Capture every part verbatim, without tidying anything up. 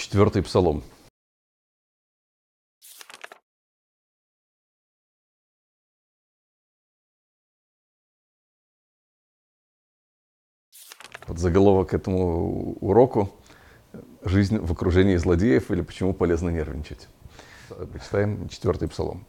Четвертый псалом. Подзаголовок к этому уроку — «Жизнь в окружении злодеев» или «Почему полезно нервничать». Почитаем четвертый псалом.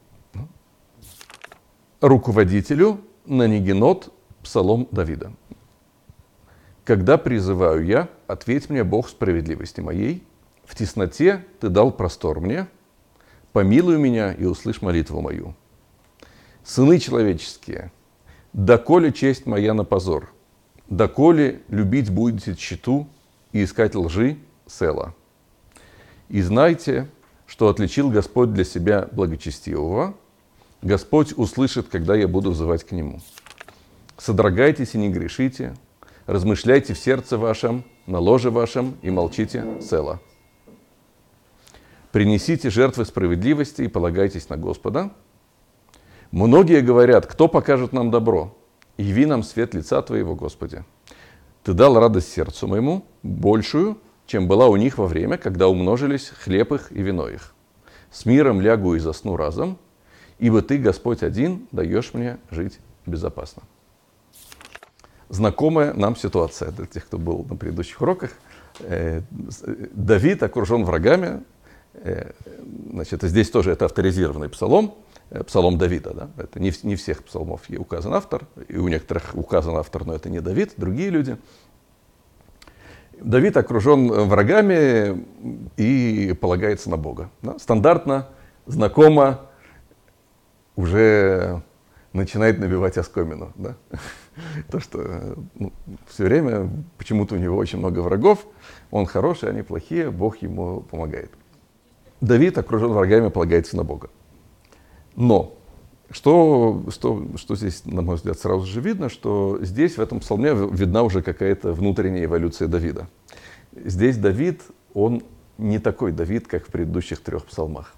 Руководителю на Нигинот, псалом Давида. «Когда призываю я, ответь мне, Бог справедливости моей. В тесноте ты дал простор мне. Помилуй меня и услышь молитву мою. Сыны человеческие, доколе честь моя на позор, доколе любить будете тщету и искать лжи, села. И знайте, что отличил Господь для себя благочестивого. Господь услышит, когда я буду взывать к Нему. Содрогайтесь и не грешите, размышляйте в сердце вашем, на ложе вашем и молчите, села. Принесите жертвы справедливости и полагайтесь на Господа. Многие говорят, кто покажет нам добро? Яви нам свет лица Твоего, Господи. Ты дал радость сердцу моему, большую, чем была у них во время, когда умножились хлеб их и вино их. С миром лягу и засну разом, ибо Ты, Господь, один, даешь мне жить безопасно». Знакомая нам ситуация для тех, кто был на предыдущих уроках. Давид окружен врагами. Значит, здесь тоже это авторизированный псалом, псалом Давида. Да? Это не, не всех псалмов указан автор, и у некоторых указан автор, но это не Давид, другие люди. Давид окружен врагами и полагается на Бога. Да? Стандартно, знакомо, уже начинает набивать оскомину. Да? То, что ну, все время почему-то у него очень много врагов, он хороший, они плохие, Бог ему помогает. Давид окружен врагами, полагается на Бога. Но что, что, что здесь, на мой взгляд, сразу же видно, что здесь, в этом псалме, видна уже какая-то внутренняя эволюция Давида. Здесь Давид, он не такой Давид, как в предыдущих трех псалмах.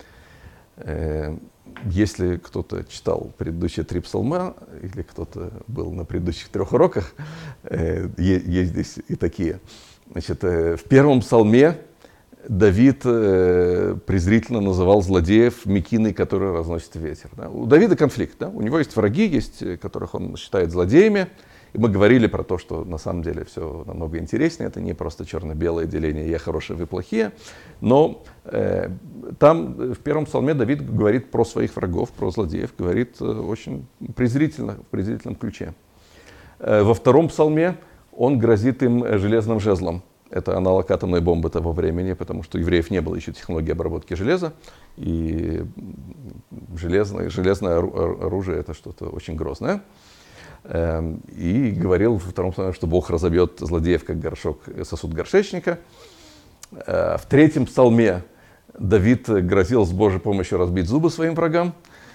Если кто-то читал предыдущие три псалма, или кто-то был на предыдущих трех уроках, есть здесь и такие. Значит, в первом псалме Давид презрительно называл злодеев мекиной, которые разносит ветер. Да? У Давида конфликт. Да? У него есть враги, есть, которых он считает злодеями. И мы говорили про то, что на самом деле все намного интереснее. Это не просто черно-белое деление «я хорошие, вы плохие». Но э, там в первом псалме Давид говорит про своих врагов, про злодеев. Говорит э, очень презрительно, в презрительном ключе. Э, во втором псалме он грозит им железным жезлом. Это аналог атомной бомбы того времени, потому что у евреев не было еще технологии обработки железа. И железное, железное оружие — это что-то очень грозное. И говорил во втором псалме, что Бог разобьет злодеев, как горшок сосуд горшечника. В третьем псалме Давид грозил с Божьей помощью разбить зубы своим врагам.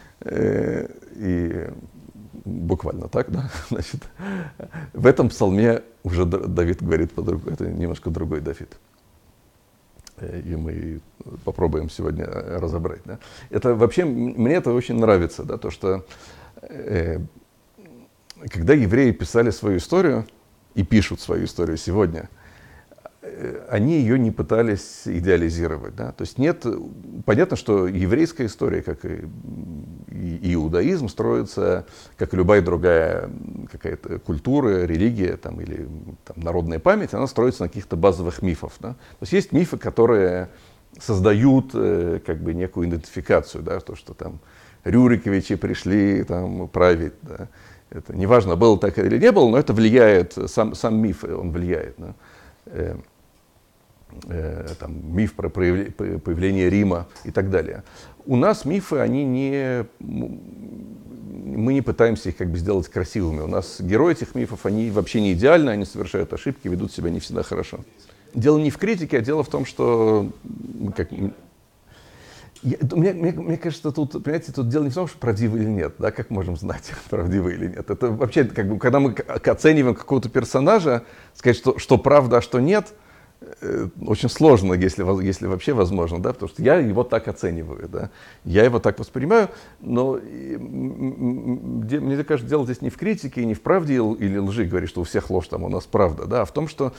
И буквально так, да. Значит, в этом псалме уже Давид говорит по-другому. Это немножко другой Давид. И мы попробуем сегодня разобрать. Да. Это вообще, мне это очень нравится, да, то, что э, когда евреи писали свою историю и пишут свою историю сегодня, они ее не пытались идеализировать. Да? То есть нет, понятно, что еврейская история, как и иудаизм, строится, как и любая другая какая-то культура, религия там, или там, народная память, она строится на каких-то базовых мифах. Да? То есть есть мифы, которые создают как бы некую идентификацию, да? То, что там Рюриковичи пришли там, править. Да? Это неважно, было так или не было, но это влияет, сам, сам миф, он влияет. Да? Э, э, там, миф про появление Рима и так далее. У нас мифы, они не, мы не пытаемся их как бы сделать красивыми. У нас герои этих мифов, они вообще не идеальны, они совершают ошибки, ведут себя не всегда хорошо. Дело не в критике, а дело в том, что как, Я, мне, мне, мне кажется, тут, понимаете, тут дело не в том, что правдивый или нет, да, как можем знать, правдивый или нет. Это вообще, как бы, когда мы оцениваем какого-то персонажа, сказать, что, что правда, а что нет, э, очень сложно, если, если вообще возможно, да, потому что я его так оцениваю, да, я его так воспринимаю, но и, мне кажется, дело здесь не в критике, не в правде или лжи, говорить, что у всех ложь, там у нас правда, да, а в том, что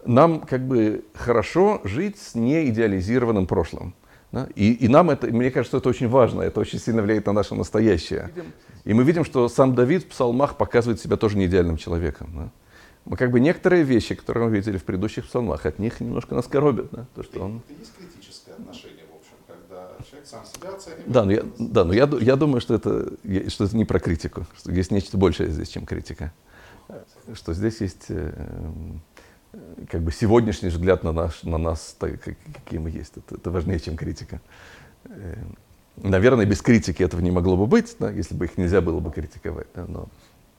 нам как бы хорошо жить с неидеализированным прошлым. Да? И, и нам это, мне кажется, это очень важно, это очень сильно влияет на наше настоящее. И мы видим, что сам Давид в псалмах показывает себя тоже не идеальным человеком. Да? Мы как бы некоторые вещи, которые мы видели в предыдущих псалмах, от них немножко нас коробят. Да? То, что он... Это есть критическое отношение, в общем, когда человек сам себя оценивает. Да, но я, да, но я, я думаю, что это, что это не про критику, что есть нечто большее здесь, чем критика. Что здесь есть как бы сегодняшний взгляд на, наш, на нас, так, какие мы есть. Это, это важнее, чем критика. Наверное, без критики этого не могло бы быть, да, если бы их нельзя было бы критиковать. Да, но...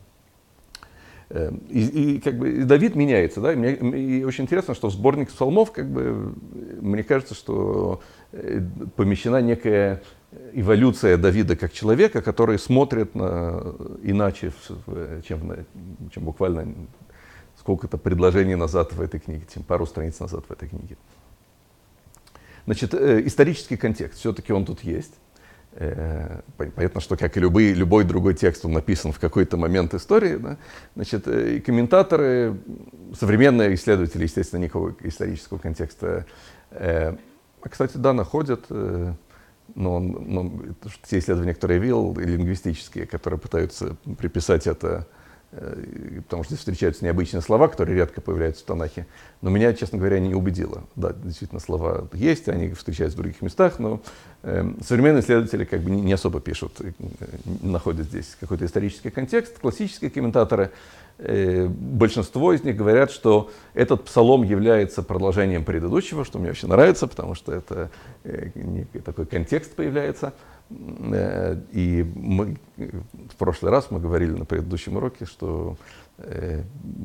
И, и, как бы, и Давид меняется. Да, и, мне, и очень интересно, что в сборник псалмов, как бы, мне кажется, что помещена некая эволюция Давида как человека, который смотрит на, иначе, чем, чем буквально сколько-то предложений назад в этой книге, чем пару страниц назад в этой книге. Значит, исторический контекст, все-таки он тут есть. Понятно, что, как и любой, любой другой текст, он написан в какой-то момент истории. Да? Значит, и комментаторы, современные исследователи, естественно, никакого исторического контекста, а, кстати, да, находят, но, но те исследования, которые я видел, лингвистические, которые пытаются приписать это, потому что здесь встречаются необычные слова, которые редко появляются в Танахе. Но меня, честно говоря, не убедило. Да, действительно, слова есть, они встречаются в других местах, но э, современные исследователи как бы не, не особо пишут, э, находят здесь какой-то исторический контекст. Классические комментаторы, э, большинство из них говорят, что этот псалом является продолжением предыдущего, что мне очень нравится, потому что это э, некий такой контекст появляется. И мы, в прошлый раз мы говорили на предыдущем уроке, что э,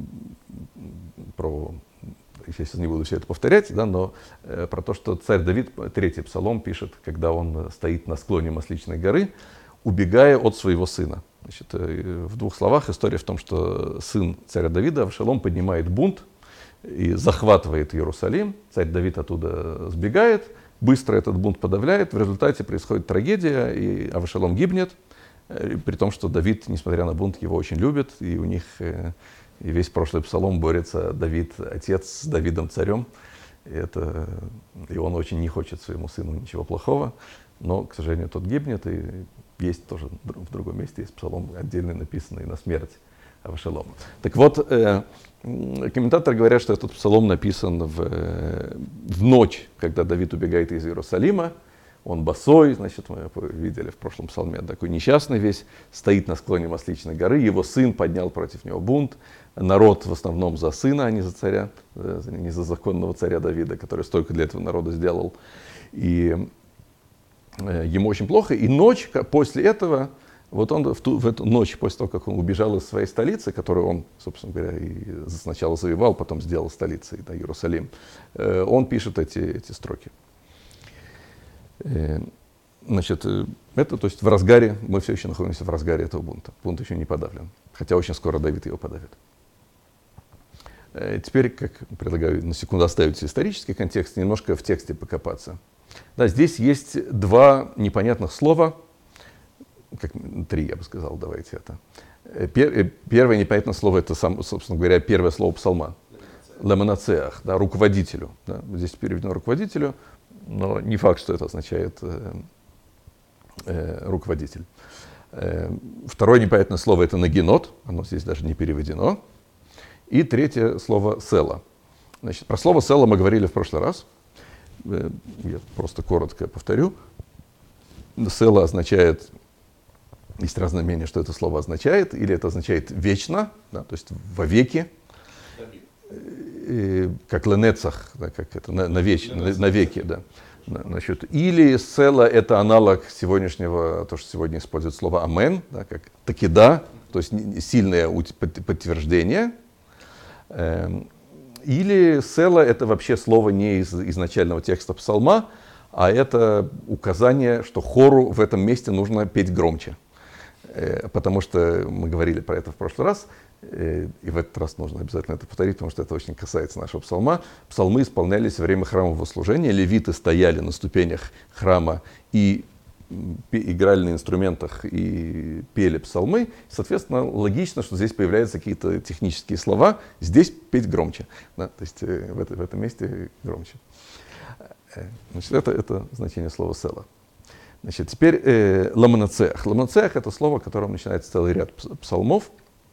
про, я сейчас не буду все это повторять, да, но э, про то, что царь Давид, третий псалом, пишет, когда он стоит на склоне Масличной горы, убегая от своего сына. Значит, э, в двух словах история в том, что сын царя Давида, Авшалом, поднимает бунт и захватывает Иерусалим. Царь Давид оттуда сбегает. Быстро этот бунт подавляет, в результате происходит трагедия, и Авшалом гибнет, при том, что Давид, несмотря на бунт, его очень любит, и у них и весь прошлый псалом борется Давид, отец, с Давидом царем, и, это, и он очень не хочет своему сыну ничего плохого, но, к сожалению, тот гибнет, и есть тоже в другом месте, есть псалом отдельно написанный на смерть Авшалома. Так вот, комментаторы говорят, что этот псалом написан в, в ночь, когда Давид убегает из Иерусалима. Он босой, значит, мы видели в прошлом псалме, такой несчастный весь, стоит на склоне Масличной горы. Его сын поднял против него бунт. Народ в основном за сына, а не за царя, не за законного царя Давида, который столько для этого народа сделал. И ему очень плохо. И ночь после этого... Вот он в, ту, в эту ночь, после того, как он убежал из своей столицы, которую он, собственно говоря, и сначала завоевал, потом сделал столицей, да, Иерусалим, э, он пишет эти, эти строки. Э, значит, это, то есть в разгаре, мы все еще находимся в разгаре этого бунта. Бунт еще не подавлен, хотя очень скоро Давид его подавит. Э, теперь, как предлагаю на секунду оставить исторический контекст, немножко в тексте покопаться. Да, здесь есть два непонятных слова, как, три, я бы сказал, давайте это. Пер, первое непонятное слово, это, сам, собственно говоря, первое слово псалма. Ламанацеах, да, руководителю. Да. Здесь переведено руководителю, но не факт, что это означает э, э, руководитель. Э, второе непонятное слово, это нагинот, оно здесь даже не переведено. И третье слово села. Значит, про слово села мы говорили в прошлый раз. Э, я просто коротко повторю. Села означает... Есть разные мнения, что это слово означает. Или это означает вечно, да, то есть вовеки. И, как ленецах, да, как это, на, навеки, на, навеки, да. Значит, или села это аналог сегодняшнего, то, что сегодня используют слово амен, да, как таки да, то есть сильное подтверждение. Или села это вообще слово не из изначального текста псалма, а это указание, что хору в этом месте нужно петь громче. Потому что мы говорили про это в прошлый раз, и в этот раз нужно обязательно это повторить, потому что это очень касается нашего псалма. Псалмы исполнялись во время храмового служения, левиты стояли на ступенях храма и играли на инструментах и пели псалмы. Соответственно, логично, что здесь появляются какие-то технические слова. Здесь петь громче. Да? То есть в, это, в этом месте громче. Значит, это, это значение слова «села». Значит, теперь э, ламанацеах. Ламанацеах — это слово, которым начинается целый ряд псалмов.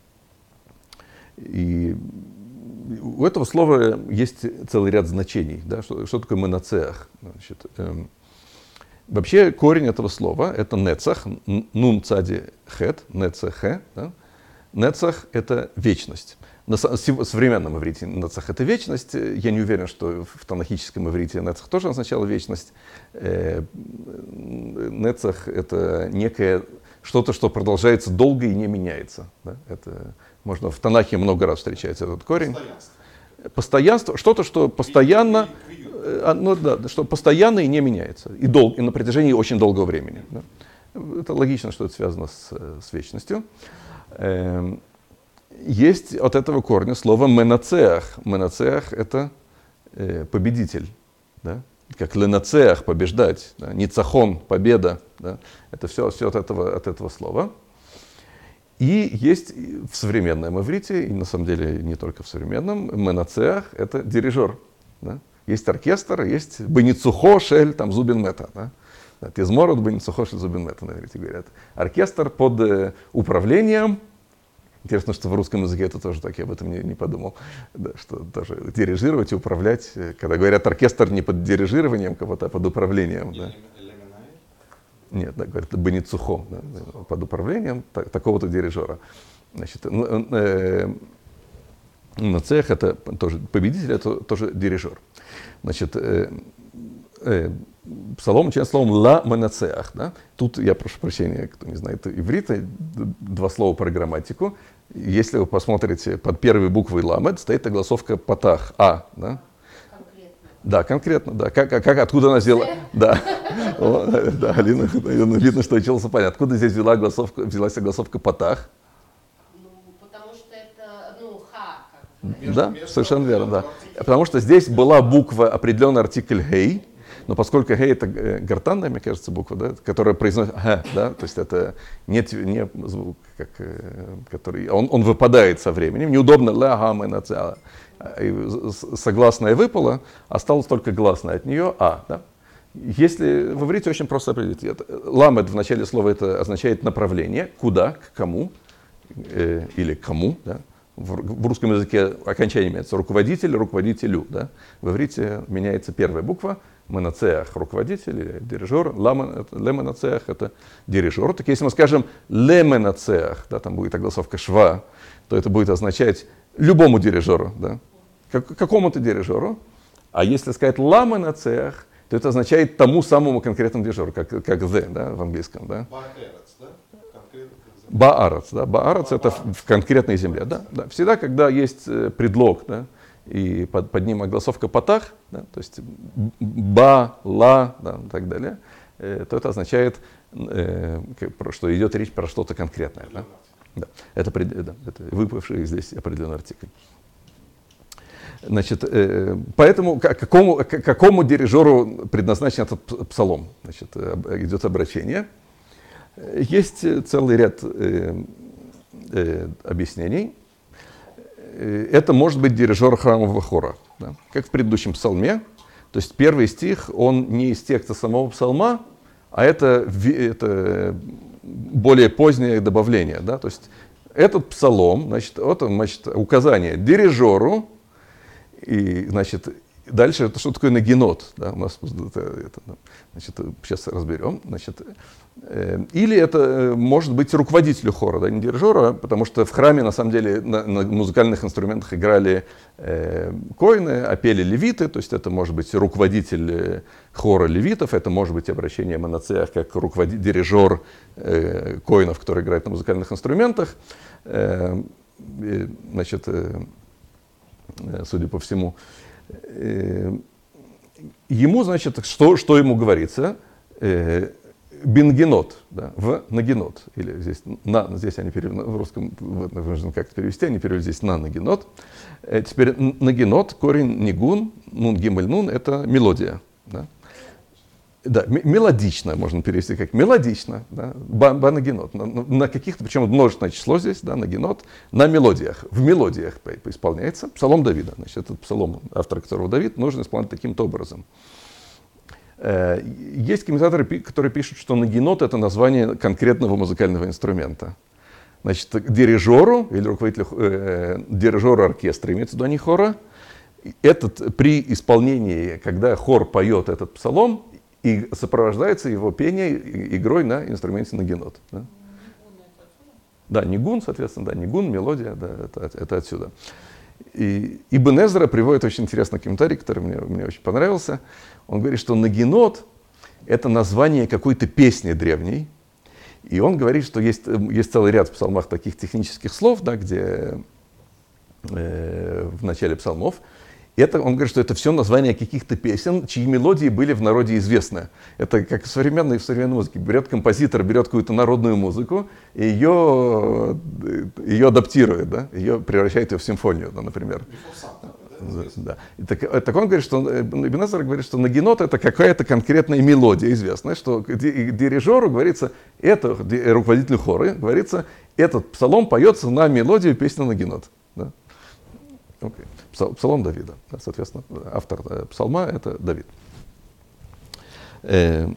И у этого слова есть целый ряд значений. Да? Что, что такое манацеах? Значит, э, вообще корень этого слова — это нецах, нун цади хет, нецахе. Да? Нецах — это вечность. На современном иврите нецах — это вечность. Я не уверен, что в танахическом иврите нецах тоже означало вечность. Нецах — это некое что-то, что продолжается долго и не меняется. Да? Это можно в Танахе много раз встречается этот корень. Постоянство. Постоянство, что-то, что постоянно, ну, да, что постоянно и не меняется. И, дол, и на протяжении очень долгого времени. Да? Это логично, что это связано с, с вечностью. Есть от этого корня слово «менацеах». «Менацеах» — это э, победитель. Да? Как «ленацеах» — побеждать. Да? «Ницахон» — победа. Да? Это все, все от, этого, от этого слова. И есть в современном иврите, и на самом деле не только в современном, «менацеах» — это дирижер. Да? Есть оркестр, есть «беницухо шель» там «зубин мета». Да? «Тизморот беницухо шель зубин мета» на иврите говорят. Оркестр под э, управлением. Интересно, что в русском языке это тоже так, я об этом не, не подумал, да, что тоже дирижировать и управлять, когда говорят оркестр не под дирижированием кого-то, а под управлением. Да. Нет, да, говорят беницухо, да, под управлением так, такого-то дирижера. Значит, э, нацех — это тоже победитель, это тоже дирижер. Значит, э, э, псалом начинается словом «ла манацеах». Да? Тут, я прошу прощения, кто не знает иврита, два слова про грамматику. Если вы посмотрите, под первой буквой «ламед» стоит огласовка «патах» «а». Да? Конкретно. Да, конкретно. Да. Как, как, откуда она взяла? Да. О, да, Алина, видно, что учился понятно. Откуда здесь взяла огласовка, взялась огласовка «патах»? Ну, потому что это, ну, «ха». Как бы. Да, совершенно верно, да. Потому что здесь была буква, определенный артикль «гей». Но поскольку «гей» — это гортанная, мне кажется, буква, да, которая произносит «г», да, то есть это не, не звук, как, который, он, он выпадает со временем, неудобно «ла га мэ на цэ». Согласная выпала, осталось только гласное от нее «а». Да? Если в иврите очень просто определить, «ламед» в начале слова это означает направление, куда, к кому э, или кому, да? В русском языке окончание меняется руководитель, руководителю. Да? В иврите меняется первая буква. Менацеах — руководитель или дирижер. Леменацеах — это дирижер. Так если мы скажем леменацеах, да, там будет огласовка шва, то это будет означать любому дирижеру. Да? Как, какому-то дирижеру. А если сказать ламенацеах, то это означает тому самому конкретному дирижеру, как, как the, да, в английском. Да? Баарац, да, Баарац — это в, в конкретной земле, да, да. Всегда, когда есть э, предлог, да, и под, под ним огласовка патах, да, то есть ба, ла, да, и так далее, э, то это означает, э, что идет речь про что-то конкретное. Да. Да. Это, да, это выпавший здесь определенный артикль. Значит, э, поэтому к какому, к какому дирижеру предназначен этот псалом? Значит, идет обращение. Есть целый ряд э, э, объяснений. Это может быть дирижер храмового хора, да? Как в предыдущем псалме. То есть первый стих, он не из текста самого псалма, а это, это более позднее добавление. Да? То есть этот псалом, значит, вот, значит, указание дирижеру, и, значит, дальше это что такое нагинот, да, у нас это, это, значит, сейчас разберем, значит, э, или это может быть руководителю хора, да, не дирижера, потому что в храме на самом деле на, на музыкальных инструментах играли э, коины, а пели левиты, то есть это может быть руководитель хора левитов, это может быть обращение манацеах как руководитель, дирижер э, коинов, которые играют на музыкальных инструментах, э, э, значит, э, судя по всему. Ему, значит, что, что ему говорится? Бенгенот, да, в нагенот. Или здесь, на, здесь они перевели, в русском нужно как-то перевести, они перевели здесь на нагенот. Теперь нагенот, корень нигун, нун гимель нун, это мелодия. Да? Да, мелодично можно перевести как мелодично, да, банагенот, на, на каких-то, причем множественное число здесь, да, нагенот, на мелодиях, в мелодиях исполняется. Псалом Давида, значит, этот псалом, автор которого Давид, нужно исполнять таким-то образом. Есть комментаторы, которые пишут, что нагенот — это название конкретного музыкального инструмента. Значит, дирижеру или руководителю, э, дирижеру оркестра, имеется в виду, а не хора, этот, при исполнении, когда хор поет этот псалом, и сопровождается его пение игрой на инструменте нагенот. Да, да, нигун, соответственно, да, нигун, мелодия, да, это, это отсюда. И Ибн Эзра приводит очень интересный комментарий, который мне, мне очень понравился. Он говорит, что нагенот — это название какой-то песни древней. И он говорит, что есть, есть целый ряд в псалмах таких технических слов, да, где э, в начале псалмов. Это, он говорит, что это все названия каких-то песен, чьи мелодии были в народе известны. Это как в современной, в современной музыке. Берет композитор, берет какую-то народную музыку, и ее, ее адаптирует, да? Ее превращает ее в симфонию, да, например. Да. И так, так он говорит, что Ибн Эзра говорит, что нагенот — это какая-то конкретная мелодия известная, что дирижеру говорится, это руководителю хора говорится, этот псалом поется на мелодию песни нагенот. Да? Okay. Псалом Давида, да, соответственно, автор псалма — это Давид. Э,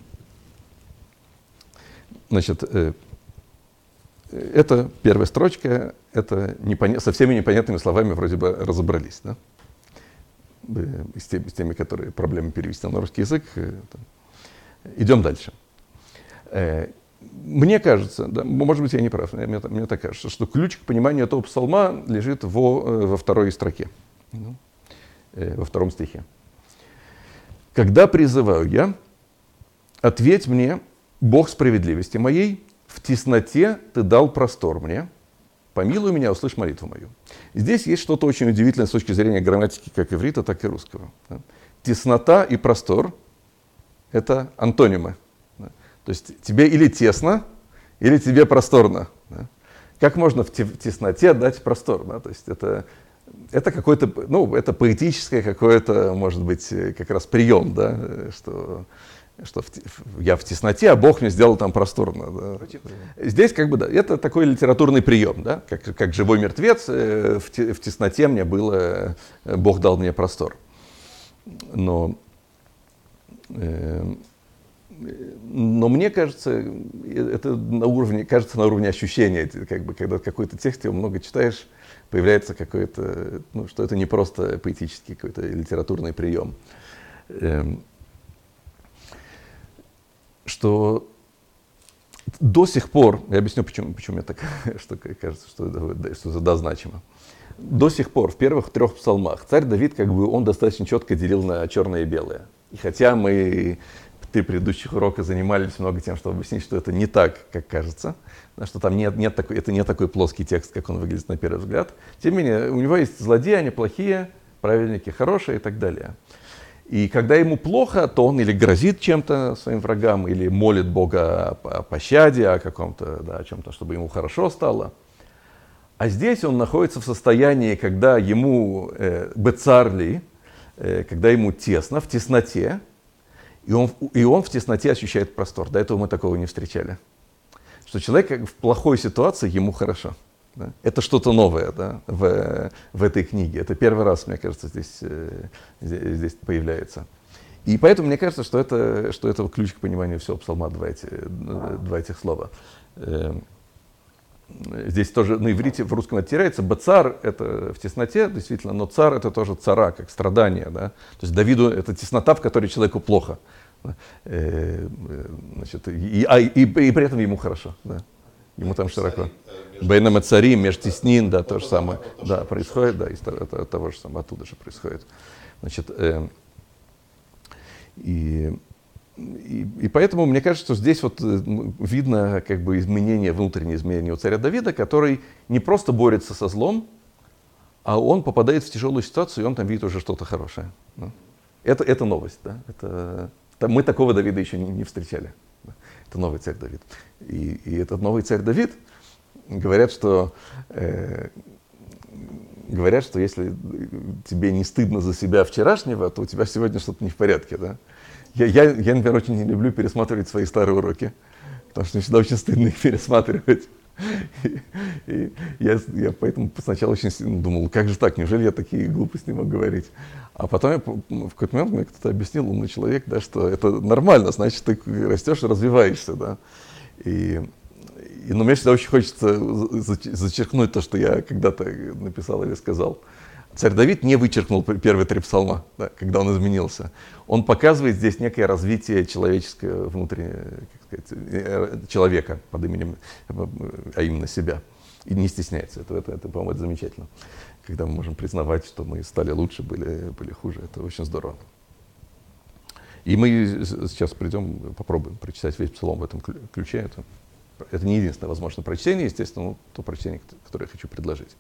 значит, э, это первая строчка, это непоня... со всеми непонятными словами вроде бы разобрались, да? С теми, с теми, которые проблемы перевести на русский язык. Идем дальше. Э, Мне кажется, да, может быть, я не прав, мне, мне так кажется, что ключ к пониманию этого псалма лежит во, во второй строке, ну, э, во втором стихе. «Когда призываю я, ответь мне, Бог справедливости моей, в тесноте ты дал простор мне, помилуй меня, услышь молитву мою». Здесь есть что-то очень удивительное с точки зрения грамматики как иврита, так и русского. Да. Теснота и простор — это антонимы. То есть тебе или тесно, или тебе просторно. Да? Как можно в тесноте дать простор? Да? То есть это, это какой-то, ну, это поэтическое какое-то, может быть, как раз прием, да? Что, что в, я в тесноте, а Бог мне сделал там просторно. Да? Здесь как бы, да, это такой литературный прием, да? как, как живой мертвец, в, в тесноте мне было, Бог дал мне простор. Но... Э, Но мне кажется, это на уровне, кажется, на уровне ощущения, как бы, когда в какой-то тексте много читаешь, появляется какой-то, ну, что это не просто поэтический какой-то литературный прием. Что до сих пор, я объясню, почему, почему мне так что кажется, что это, что это да, значимо. До сих пор в первых трех псалмах царь Давид, как бы, он достаточно четко делил на черное и белое. И хотя мы три предыдущих урока занимались много тем, чтобы объяснить, что это не так, как кажется, что там нет, нет такой, это не такой плоский текст, как он выглядит на первый взгляд. Тем не менее, у него есть злодеи, они плохие, праведники хорошие и так далее. И когда ему плохо, то он или грозит чем-то своим врагам, или молит Бога о пощаде, о каком-то, да, о чем-то, чтобы ему хорошо стало. А здесь он находится в состоянии, когда ему э, бецарли, э, когда ему тесно, в тесноте, И он, и он в тесноте ощущает простор. До этого мы такого не встречали. Что человек в плохой ситуации, ему хорошо. Да? Это что-то новое, да, в, в этой книге. Это первый раз, мне кажется, здесь, здесь, здесь появляется. И поэтому мне кажется, что это, что это ключ к пониманию всего псалма, два, эти, два этих слова. Здесь тоже на иврите, в русском это теряется. Бацар — это в тесноте, действительно, но цар — это тоже цара, как страдание. Да? То есть Давиду — это теснота, в которой человеку плохо. Значит, и, а, и, и при этом ему хорошо. Да? Ему там широко. Бейнам и царим, межтеснин, да, то же самое. Да, происходит, да, это от того же самого, оттуда же происходит. Значит, э, и... И, и поэтому мне кажется, что здесь вот видно как бы изменение, внутреннее изменение у царя Давида, который не просто борется со злом, а он попадает в тяжелую ситуацию, и он там видит уже что-то хорошее. Это, это новость. Да? Это, это, мы такого Давида еще не, не встречали. Это новый царь Давид. И, и этот новый царь Давид, говорят, что, э, говорят, что если тебе не стыдно за себя вчерашнего, то у тебя сегодня что-то не в порядке. Да? Я, я, я, например, очень не люблю пересматривать свои старые уроки, потому что мне всегда очень стыдно их пересматривать. И, и я, я поэтому сначала очень сильно думал, как же так, неужели я такие глупости не могу говорить? А потом я, в какой-то момент мне кто-то объяснил, умный человек, да, что это нормально, значит, ты растешь и развиваешься. Да? И, и, но мне всегда очень хочется зачеркнуть то, что я когда-то написал или сказал. Царь Давид не вычеркнул первые три псалма, да, когда он изменился. Он показывает здесь некое развитие человеческого, внутреннего, как сказать, человека под именем, а именно себя. И не стесняется этого. Это, это, по-моему, это замечательно. Когда мы можем признавать, что мы стали лучше, были, были хуже. Это очень здорово. И мы сейчас придем, попробуем прочитать весь псалом в этом ключе. Это, это не единственное возможное прочтение, естественно, но то прочтение, которое я хочу предложить.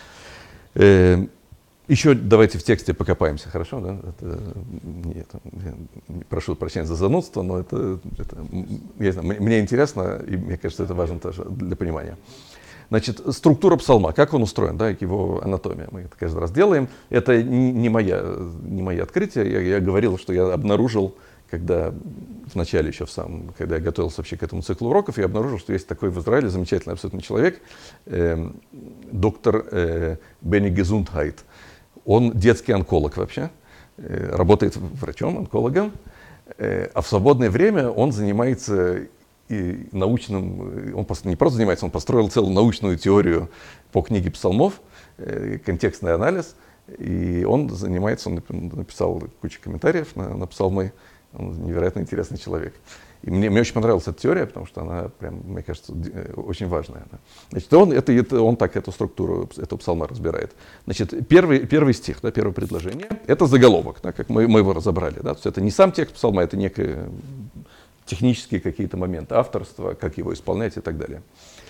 Еще давайте в тексте покопаемся, хорошо? Да? Это, нет, прошу прощения за занудство, но это, это я знаю, мне интересно, и мне кажется, это важно тоже для понимания. Значит, структура псалма, как он устроен, да, его анатомия, мы это каждый раз делаем. Это не, моя, не мои открытия, я, я говорил, что я обнаружил, когда в начале еще, в самом, когда я готовился вообще к этому циклу уроков, я обнаружил, что есть такой в Израиле замечательный абсолютно человек, э, доктор э, Бенни Гезундхайт. Он детский онколог вообще, э, работает врачом, онкологом, э, а в свободное время он занимается и научным, он не просто занимается, он построил целую научную теорию по книге псалмов, э, контекстный анализ, и он занимается, он написал кучу комментариев на, на псалмы, он невероятно интересный человек. И мне, мне очень понравилась эта теория, потому что она, прям, мне кажется, очень важная. Значит, он, это, это, он так эту структуру этого псалма разбирает. Значит, первый, первый стих, да, первое предложение, это заголовок, да, как мы, мы его разобрали. Да, то есть это не сам текст псалма, это некие технические какие-то моменты авторства, как его исполнять и так далее.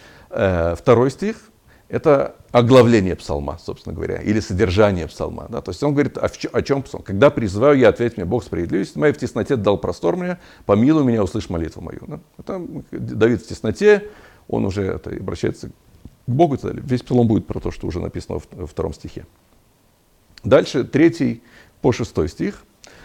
Э, второй стих — это оглавление псалма, собственно говоря, или содержание псалма. Да? То есть он говорит, о, о чем псалм? «Когда призываю я, ответь мне, Бог справедливости моей, в тесноте дал простор мне, помилуй меня, услышь молитву мою». Да? Это Давид в тесноте, он уже это, обращается к Богу и так далее. Весь псалом будет про то, что уже написано во втором стихе. Дальше, третий по шестой стих,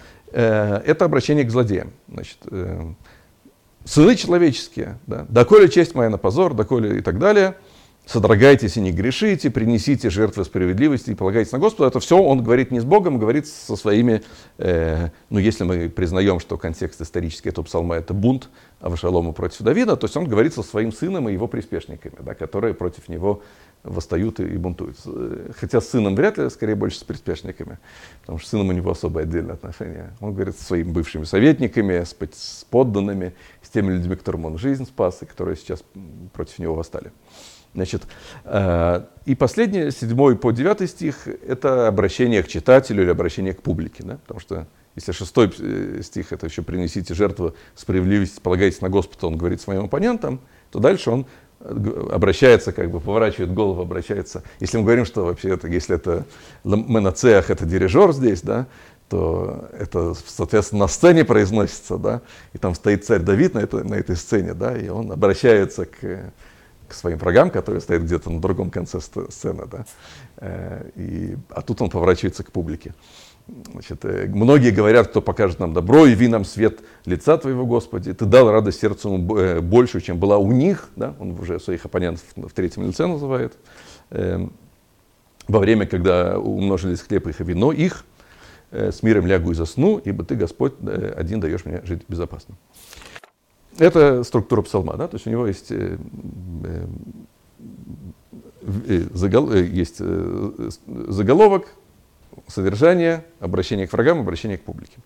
э, это обращение к злодеям. Значит, э, «Сыны человеческие, да, доколе честь моя на позор, доколе» и так далее, «содрогайтесь и не грешите, принесите жертвы справедливости и полагайтесь на Господа». Это все он говорит не с Богом, говорит со своими, э, ну если мы признаем, что контекст исторический этого псалма — это бунт Авшалома против Давида, то есть он говорит со своим сыном и его приспешниками, да, которые против него восстают и бунтуют. Хотя с сыном вряд ли, скорее больше с приспешниками, потому что с сыном у него особое отдельное отношение. Он говорит со своими бывшими советниками, с, с подданными, с теми людьми, которым он жизнь спас и которые сейчас против него восстали. Значит, э, и последний, седьмой по девятый стих, это обращение к читателю или обращение к публике. Да? Потому что если шестой стих, это еще «принесите жертву справедливости, полагайтесь на Господа», он говорит своим оппонентам, то дальше он обращается, как бы поворачивает голову, обращается. Если мы говорим, что вообще это, если это менацеах, это дирижер здесь, да, то это, соответственно, на сцене произносится, да, и там стоит царь Давид на, это, на этой сцене, да, и он обращается к, к своим врагам, которые стоят где-то на другом конце сцены, да, и, а тут он поворачивается к публике. Значит, многие говорят, кто покажет нам добро, яви нам свет лица Твоего, Господи. Ты дал радость сердцу большую, чем была у них. Да? Он уже своих оппонентов в третьем лице называет. Во время, когда умножились хлеб их и вино их, с миром лягу и засну, ибо Ты, Господь, один даешь мне жить безопасно. Это структура псалма. Да? То есть у него есть, есть заголовок, содержание, обращение к врагам, обращение к публике.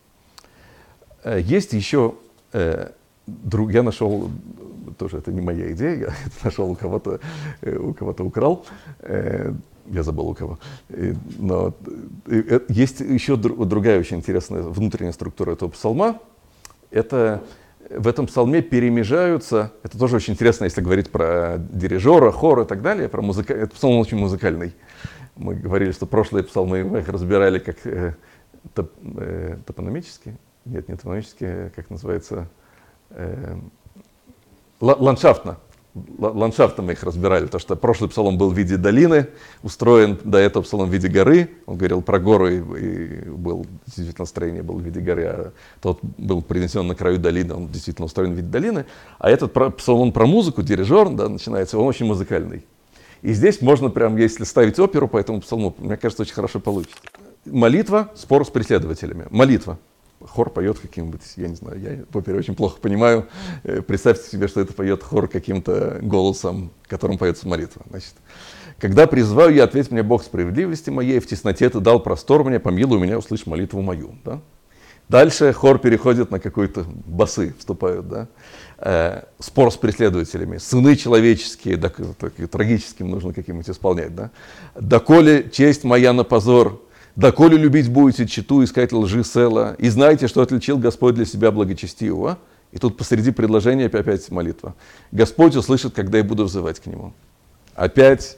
Есть еще, я нашел, тоже это не моя идея, я это нашел у кого-то, у кого-то украл, я забыл у кого, но есть еще другая очень интересная внутренняя структура этого псалма. Это в этом псалме перемежаются, это тоже очень интересно, если говорить про дирижера, хор и так далее, про музыка, этот псалм очень музыкальный. Мы говорили, что прошлые псалмы мы их разбирали как э, топ, э, топономические, нет, не топономические, как называется, э, ландшафтно, ландшафтом мы их разбирали, потому что прошлый псалом был в виде долины, устроен до этого псалом в виде горы. Он говорил про гору, и, и был, действительно строение было в виде горы, а тот был принесен на краю долины, он действительно устроен в виде долины. А этот псалом про музыку, дирижер, да, начинается, он очень музыкальный. И здесь можно прям, если ставить оперу по этому псалму, мне кажется, очень хорошо получится. Молитва, спор с преследователями. Молитва. Хор поет каким-нибудь, я не знаю, я в опере очень плохо понимаю. Представьте себе, что это поет хор каким-то голосом, которым поется молитва. Значит, когда призываю я, ответь мне, Бог справедливости моей, в тесноте ты дал простор мне, помилуй меня, услышь молитву мою. Да? Дальше хор переходит на какой-то басы, вступают, да? Э, спор с преследователями, сыны человеческие, да, так, трагическим нужно каким-нибудь исполнять. Да? Доколе честь моя на позор, доколе любить будете читу, искать лжи села, и знайте, что отличил Господь для себя благочестивого. И тут посреди предложения опять молитва. Господь услышит, когда я буду взывать к Нему. Опять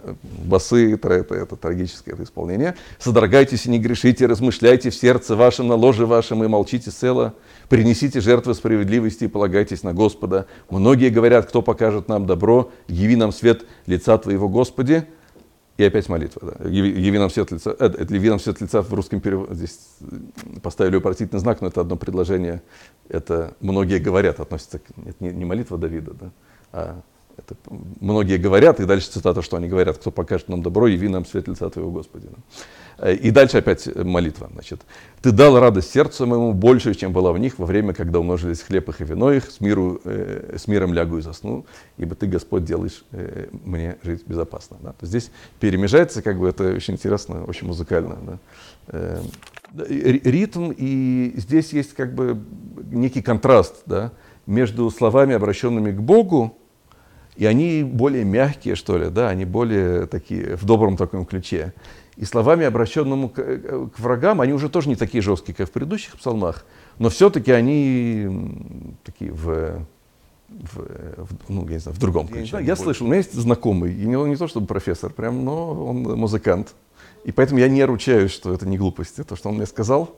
басы, это, это, это трагическое это исполнение. Содрогайтесь и не грешите, размышляйте в сердце вашем, на ложе вашем, и молчите села. Принесите жертвы справедливости и полагайтесь на Господа. Многие говорят, кто покажет нам добро, яви нам свет лица Твоего, Господи. И опять молитва. Да. Яви, яви нам свет лица. Это, это яви нам свет лица в русском переводе. Здесь поставили вопросительный знак, но это одно предложение. Это многие говорят, относится к... Это не, не молитва Давида, да, а это многие говорят, и дальше цитата, что они говорят, кто покажет нам добро, яви нам свет лица Твоего, Господи. Да. И дальше опять молитва. Значит, Ты дал радость сердцу моему большую, чем была в них во время, когда умножились хлеб их и вино их, с, миру, э, с миром лягу и засну, ибо Ты, Господь, делаешь э, мне жить безопасно. Да. Здесь перемежается, как бы это очень интересно, очень музыкально. Да. Э, ритм, и здесь есть как бы некий контраст, да, между словами, обращенными к Богу, и они более мягкие, что ли, да, они более такие, в добром таком ключе. И словами, обращенными к, к врагам, они уже тоже не такие жесткие, как в предыдущих псалмах, но все-таки они такие в, в, в, ну, я не знаю, в другом ключе. Я, я слышал, у меня есть знакомый, и не, не то чтобы профессор, прям, но он музыкант. И поэтому я не ручаюсь, что это не глупость, то, что он мне сказал.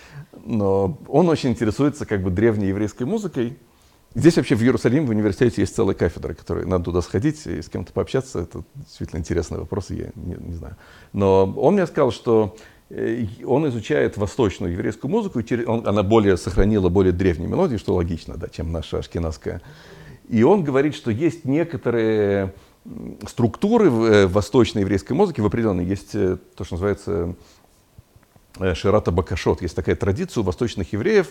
Но он очень интересуется как бы древней еврейской музыкой. Здесь вообще в Иерусалиме, в университете, есть целая кафедра, которой надо туда сходить и с кем-то пообщаться. Это действительно интересные вопросы, я не, не знаю. Но он мне сказал, что он изучает восточную еврейскую музыку, и он, она более сохранила более древние мелодии, что логично, да, чем наша ашкеназская. И он говорит, что есть некоторые структуры в восточной еврейской музыке, в определенной, есть то, что называется ширата бакашот. Есть такая традиция у восточных евреев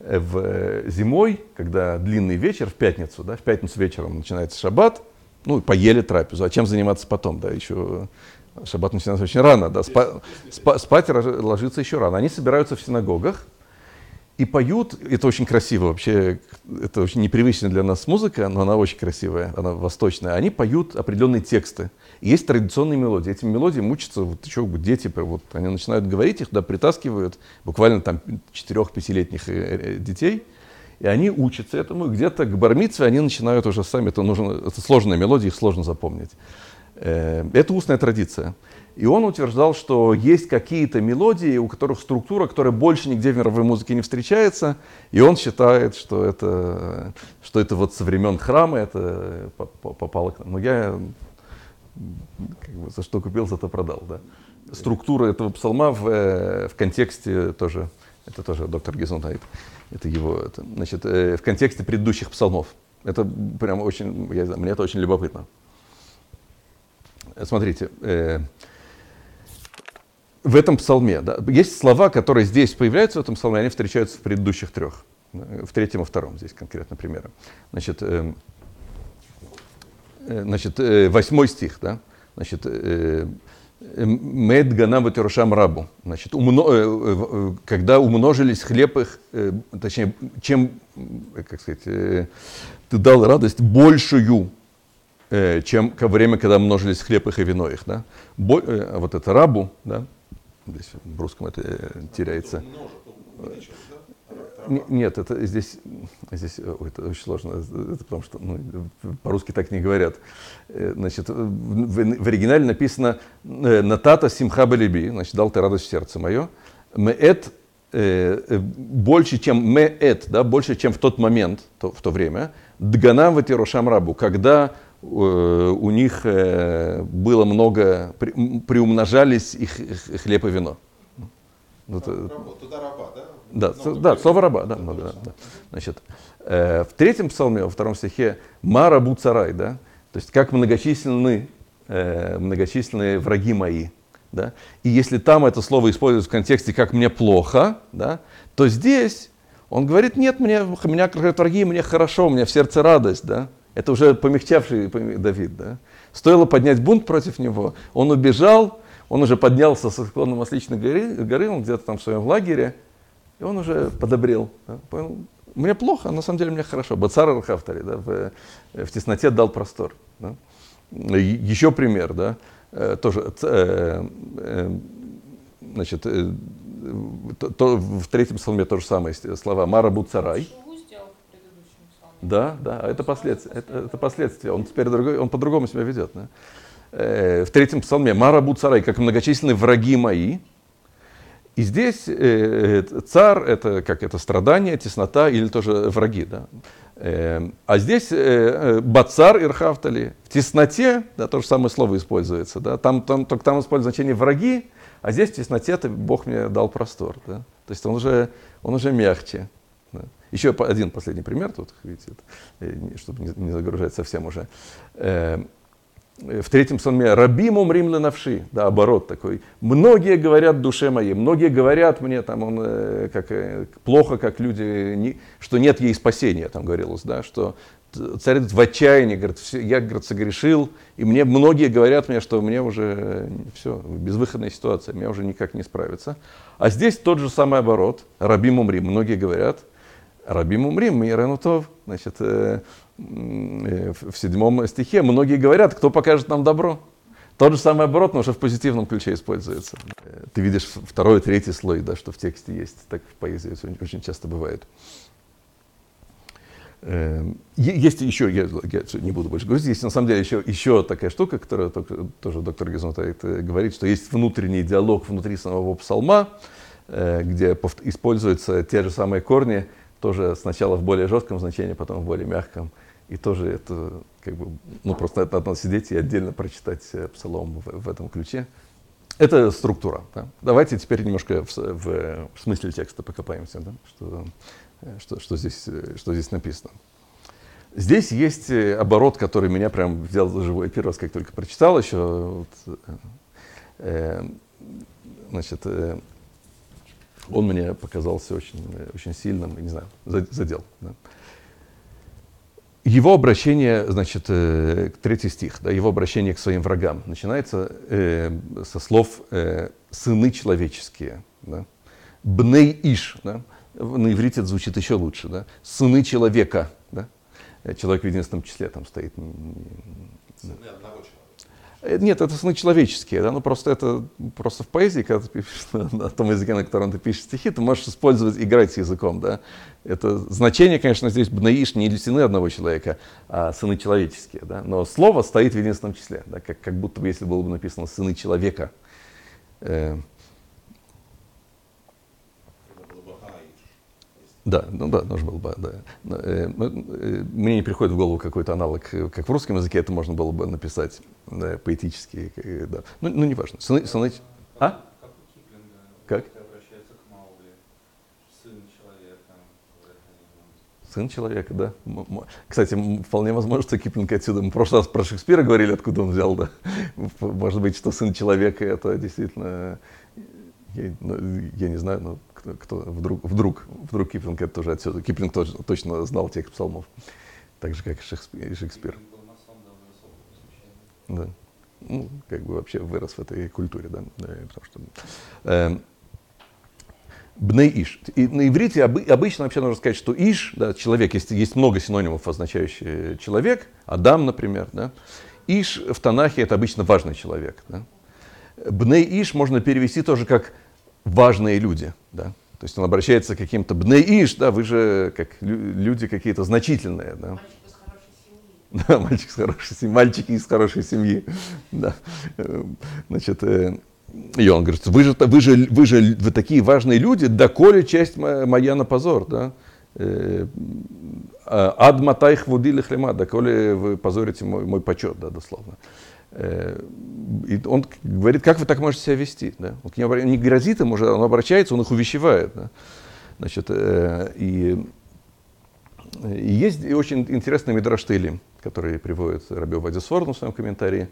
в зимой, когда длинный вечер, в пятницу, да, в пятницу вечером начинается шаббат, ну, поели трапезу, а чем заниматься потом, да, еще шаббат начинается очень рано, да, спа, спа, спать ложиться еще рано. Они собираются в синагогах и поют, это очень красиво вообще, это очень непривычная для нас музыка, но она очень красивая, она восточная. Они поют определенные тексты. И есть традиционные мелодии. Этими мелодиями учатся вот, еще дети, вот, они начинают говорить, их туда притаскивают, буквально там четырех-пятилетних детей, и они учатся этому, и где-то к бар-мицве они начинают уже сами, это, нужно, это сложная мелодия, их сложно запомнить. Это устная традиция. И он утверждал, что есть какие-то мелодии, у которых структура, которая больше нигде в мировой музыке не встречается, и он считает, что это, что это вот со времен храма это попало к нам. Но я как бы, за что купил, зато продал. Да. Структура этого псалма в, в контексте тоже, это тоже доктор Гизунтайт, это его, это, значит, в контексте предыдущих псалмов. Это прям очень, я знаю, мне это очень любопытно. Смотрите, э, в этом псалме, да, есть слова, которые здесь появляются в этом псалме, они встречаются в предыдущих трех, в третьем и втором здесь конкретно примеры. Значит, э, э, значит э, восьмой стих, да, значит, «Мед ганам ватерушам рабу», значит, умно, э, когда умножились хлеб их, э, точнее, чем, как сказать, э, ты дал радость большую, чем во время, когда множились хлеб их и вино их. Да? Бо, э, вот это рабу, да? Здесь в русском это э, теряется. Н- нет, это здесь, здесь ой, это очень сложно, это потому что ну, по-русски так не говорят. Значит, в, в оригинале написано «Натата симха балиби», значит, дал ты радость в сердце мое. «Меэт э, э, больше, чем меэт, да, больше, чем в тот момент, то, в то время, дганам ватирошам рабу, когда э, у них э, было много, при, приумножались их, их хлеб и вино. Вот, Туда раба, да? Да, Ну, да, слово раба, да, много, да, да. Значит, э, в третьем псалме, во втором стихе, ма рабу царай, да, то есть как многочисленны, э, многочисленные враги мои, да, и если там это слово используется в контексте как мне плохо, да, то здесь он говорит, нет, мне, меня окружают враги, мне хорошо, у меня в сердце радость, да, это уже помягчавший Давид, да, стоило поднять бунт против него, он убежал, он уже поднялся со склона Масличной горы, горы, он где-то там в своем лагере, и он уже подобрел. Да? Понял? Мне плохо, а на самом деле мне хорошо. Бацар ар-Хафтари, да? в, в тесноте дал простор. Да? Еще пример, да? тоже, э, э, значит, э, то, то, в третьем псалме то же самое слова «Марабу царай». Да, да, это последствия. Это, это последствия. Он теперь другой, он по-другому себя ведет. Да? Э, в третьем псалме «Марабу царай», как многочисленные враги мои. И здесь э, цар – это как это страдание, теснота или тоже враги. Да? Э, а здесь э, бацар ирхавтали, в тесноте, да, то же самое слово используется. Да? Там, там, только там используется значение враги, а здесь в тесноте Бог мне дал простор. Да? То есть он уже, он уже мягче. Да? Еще один последний пример, тут, видите, чтобы не, не загружать совсем уже. Э, В третьем псалме «Раби мумрим ленавши», да, оборот такой. Многие говорят душе моей, многие говорят мне, там, он, как, плохо, как люди, не, что нет ей спасения, там говорилось, да, что царь в отчаянии, говорит, я, говорит, согрешил, и мне многие говорят мне, что мне уже все, безвыходная ситуация, мне уже никак не справиться. А здесь тот же самый оборот, «Раби мумрим», многие говорят, «Раби мумрим, миренутов», значит, в седьмом стихе многие говорят, кто покажет нам добро. Тот же самый оборот, но уже в позитивном ключе используется. Ты видишь второй, третий слой, да, что в тексте есть. Так в поэзии очень часто бывает. Есть еще, я, я не буду больше говорить, есть на самом деле еще, еще такая штука, которую тоже доктор Гезунтайт говорит, что есть внутренний диалог внутри самого псалма, где используются те же самые корни, тоже сначала в более жестком значении, потом в более мягком. И тоже это, как бы, ну просто это надо сидеть и отдельно прочитать псалом в, в этом ключе. Это структура. Да? Давайте теперь немножко в, в, в смысле текста покопаемся, да? что, что, что, здесь, что здесь написано. Здесь есть оборот, который меня прям взял за живой первый раз, как только прочитал еще. Вот, э, значит, э, он мне показался очень, очень сильным, не знаю, задел. Да? Его обращение, значит, э, третий стих, да, его обращение к своим врагам начинается э, со слов э, «сыны человеческие». Да? «Бней иш». Да? На иврите это звучит еще лучше. Да? «Сыны человека». Да? Человек в единственном числе там стоит. Сыны одного человека. Нет, это сны человеческие, да, ну просто это просто в поэзии, когда ты пишешь на, на том языке, на котором ты пишешь стихи, ты можешь использовать, играть с языком, да. Это значение, конечно, здесь бнаиш не сыны одного человека, а сыны человеческие, да, но слово стоит в единственном числе, да, как, как будто бы если было бы написано сыны человека. Э, Да, ну да, нужно было бы, да. Мне не приходит в голову какой-то аналог, как в русском языке это можно было бы написать да, поэтически, да. Ну, ну не важно. Сыны, сыны... А? Как у Киплинга. Как? Обращается к Маугли. Сын человека. Сын человека, да. Кстати, вполне возможно, что Киплинг отсюда... Мы в прошлый раз про Шекспира говорили, откуда он взял, да. Может быть, что сын человека это действительно... Я, ну, я не знаю, но кто, кто вдруг, вдруг, вдруг Киплинг это тоже отсюда. Киплинг тоже, точно знал текст псалмов, так же, как и Шекспир. И Шекспир. Да. Ну, как бы вообще вырос в этой культуре, да. да потому что, э, Бней иш. И на иврите обы, обычно вообще нужно сказать, что иш, да, человек, есть, есть много синонимов, означающих человек, Адам, например, да. Иш в Танахе это обычно важный человек, да. Бней иш можно перевести тоже как важные люди, да. То есть он обращается к каким-то бней иш, да, вы же как люди какие-то значительные, да. Мальчик из хорошей семьи. Да, мальчик из хорошей семьи, мальчики из хорошей семьи, да. Значит, И он говорит, вы же, вы же, вы же вы такие важные люди, доколе честь моя на позор, да? Ад матай хвуди лихлема, доколе вы позорите мой, мой почет, да, дословно. И он говорит, как вы так можете себя вести? Да? Он к нему не грозит им уже, он обращается, он их увещевает. Да? Значит, и, и есть очень интересный Мидраш Теилим, который приводит Раби Овадия Сфорно в своем комментарии,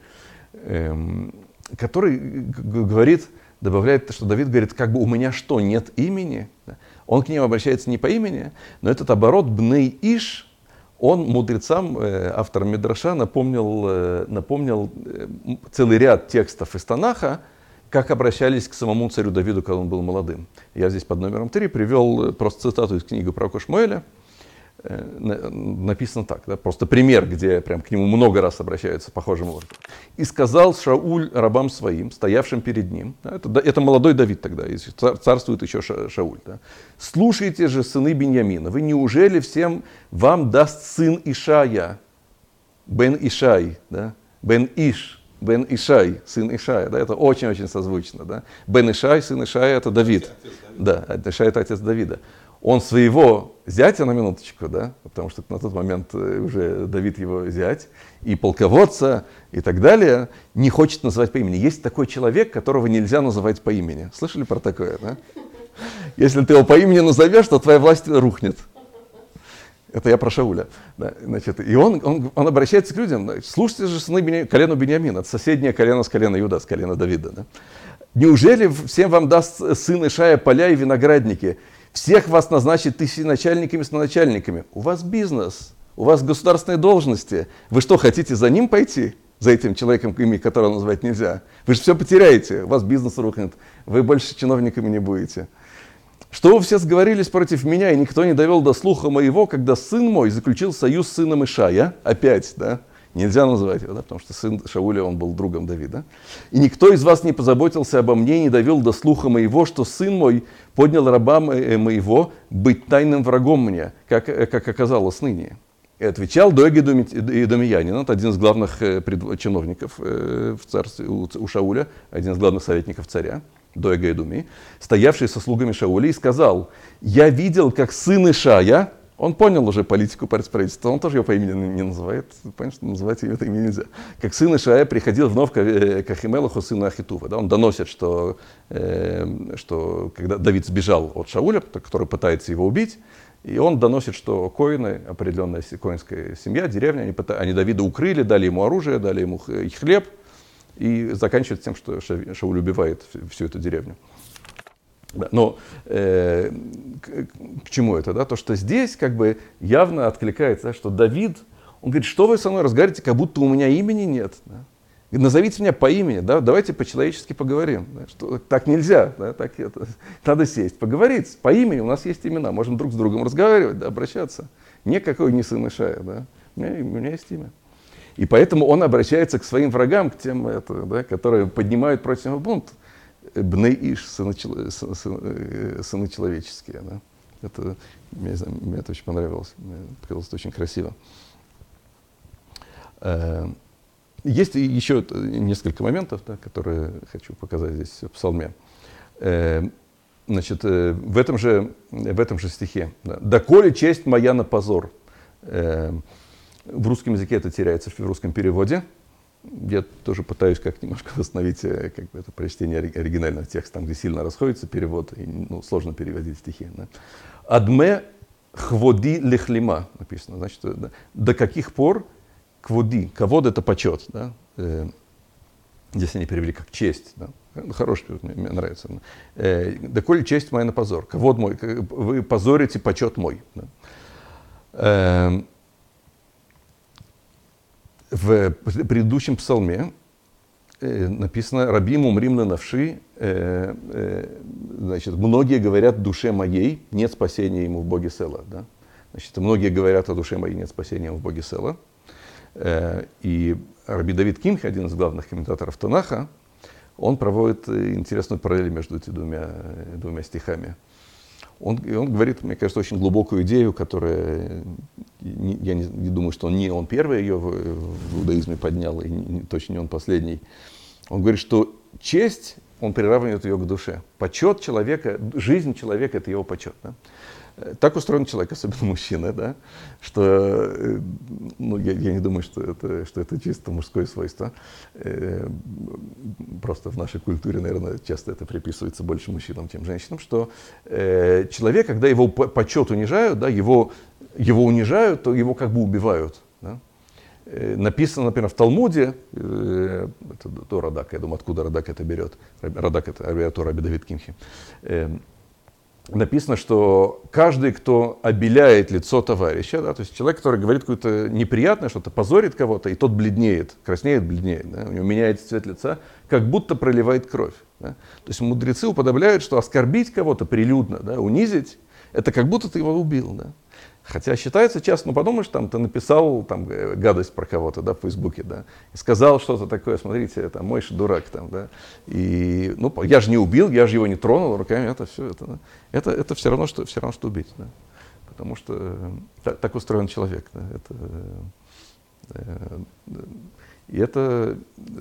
который говорит, добавляет, что Давид говорит, как бы у меня что, нет имени? Он к ним обращается не по имени, но этот оборот «бней иш», он мудрецам, авторам Мидраша, напомнил, напомнил целый ряд текстов из Танаха, как обращались к самому царю Давиду, когда он был молодым. Я здесь под номером три привел просто цитату из книги пророка Шмуэля. Написано так, да, просто пример, где прям к нему много раз обращаются похожим образом. «И сказал Шауль рабам своим, стоявшим перед ним», да, это, это молодой Давид тогда, царствует еще Ша, Шауль, да, «слушайте же, сыны Биньямина, вы неужели всем вам даст сын Ишая, Бен Ишай, да, Бен Иш, Бен Ишай, сын Ишая», да, это очень-очень созвучно, да, Бен Ишай, сын Ишая, это Давид, да, Ишай это отец Давида. Он своего зятя, на минуточку, да, потому что на тот момент уже Давид его зять, и полководца, и так далее, не хочет называть по имени. Есть такой человек, которого нельзя называть по имени. Слышали про такое, да? Если ты его по имени назовешь, то твоя власть рухнет. Это я про Шауля. Да, значит, и он, он, он обращается к людям. Слушайте же сыны Бени, колену Беньямина, это соседнее колено с колена Иуда, с колена Давида. Да? Неужели всем вам даст сын Ишая поля и виноградники? Всех вас назначит тысяченачальниками с начальниками. У вас бизнес, у вас государственные должности. Вы что, хотите за ним пойти? За этим человеком, имя которого назвать нельзя? Вы же все потеряете, у вас бизнес рухнет, вы больше чиновниками не будете. Что вы все сговорились против меня, и никто не довел до слуха моего, когда сын мой заключил союз с сыном Ишая? Опять, да? Нельзя называть его, да, потому что сын Шауля, он был другом Давида. «И никто из вас не позаботился обо мне, не довел до слуха моего, что сын мой поднял раба моего быть тайным врагом мне, как, как оказалось ныне». И отвечал Доeg Эдомиянин, это один из главных чиновников в царстве у Шауля, один из главных советников царя, Доeg Эдоми, стоявший со слугами Шауля, и сказал: «Я видел, как сын Ишая». Он понял уже политику правительства, он тоже его по имени не называет, понимаешь, что называть его это имя нельзя. Как сын Ишая приходил вновь к Ахимелаху, сыну Ахитува. Да, он доносит, что, э, что когда Давид сбежал от Шауля, который пытается его убить, и он доносит, что коины, определенная коинская семья, деревня, они, они Давида укрыли, дали ему оружие, дали ему хлеб, и заканчивает тем, что Шауль убивает всю эту деревню. Да, но э, к, к чему это? Да? То, что здесь как бы явно откликается, да, что Давид, он говорит, что вы со мной разговариваете, как будто у меня имени нет. Да? Назовите меня по имени, да? Давайте по-человечески поговорим. Да? Что, так нельзя, да? Так это, надо сесть, поговорить по имени, у нас есть имена, можем друг с другом разговаривать, да, обращаться. Никакой не сын Ишая, да? у, меня, у меня есть имя. И поэтому он обращается к своим врагам, к тем, это, да, которые поднимают против него бунт. Бней иш, сыны, сыны человеческие. Да? Это, мне, мне это очень понравилось. Мне показалось это очень красиво. Есть еще несколько моментов, да, которые хочу показать здесь в псалме. Значит, в этом же, в этом же стихе. Да. «Доколе честь моя на позор». В русском языке это теряется в русском переводе. Я тоже пытаюсь как немножко восстановить как бы, это прочтение оригинального текста, там, где сильно расходится перевод, и ну, сложно переводить стихи. Да. «Адме хводи лехлима» написано. Значит, да, до каких пор кводи, кавод — это почет. Да. Здесь они перевели как честь. Да. Хороший перевод, мне, мне нравится. «Доколе честь моя на позор». Кавод мой, вы позорите почет мой. Да. В предыдущем псалме э, написано «Рабим умрим ланавши», э, э, значит, многие говорят душе моей, нет спасения ему в Боге Села. Да? Значит, многие говорят о душе моей, нет спасения ему в Боге Села. Э, и Раби Давид Кимхи, один из главных комментаторов Танаха, он проводит интересную параллель между этими двумя, двумя стихами. Он, он говорит, мне кажется, очень глубокую идею, которая, не, я не, не думаю, что он, не он первый ее в, в иудаизме поднял, и не, точно не он последний. Он говорит, что честь он приравнивает ее к душе. Почет человека, жизнь человека – это его почет. Да? Так устроен человек, особенно мужчина, да? Что, ну, я, я не думаю, что это, что это чисто мужское свойство. Просто в нашей культуре, наверное, часто это приписывается больше мужчинам, чем женщинам, что э, человек, когда его почет унижают, да, его, его унижают, то его как бы убивают. Да? Э, написано, например, в Талмуде, э, это до Радака, я думаю, откуда Радак это берет. Радак – это аббревиатура Раби Давид Кимхи. Э, Написано, что каждый, кто обеляет лицо товарища, да, то есть человек, который говорит какое-то неприятное, что-то позорит кого-то, и тот бледнеет, краснеет, бледнеет, да, у него меняется цвет лица, как будто проливает кровь. Да. То есть мудрецы уподобляют, что оскорбить кого-то прилюдно, да, унизить, это как будто ты его убил. Да. Хотя считается часто, ну подумаешь, там, ты написал там, гадость про кого-то, да, в Фейсбуке, да, и сказал что-то такое, смотрите, там, Мойша дурак, там, да, и, ну, я же не убил, я же его не тронул руками, это все, это, да, это, это все равно, что, все равно, что убить, да, потому что так, так устроен человек, да, это, э, и это,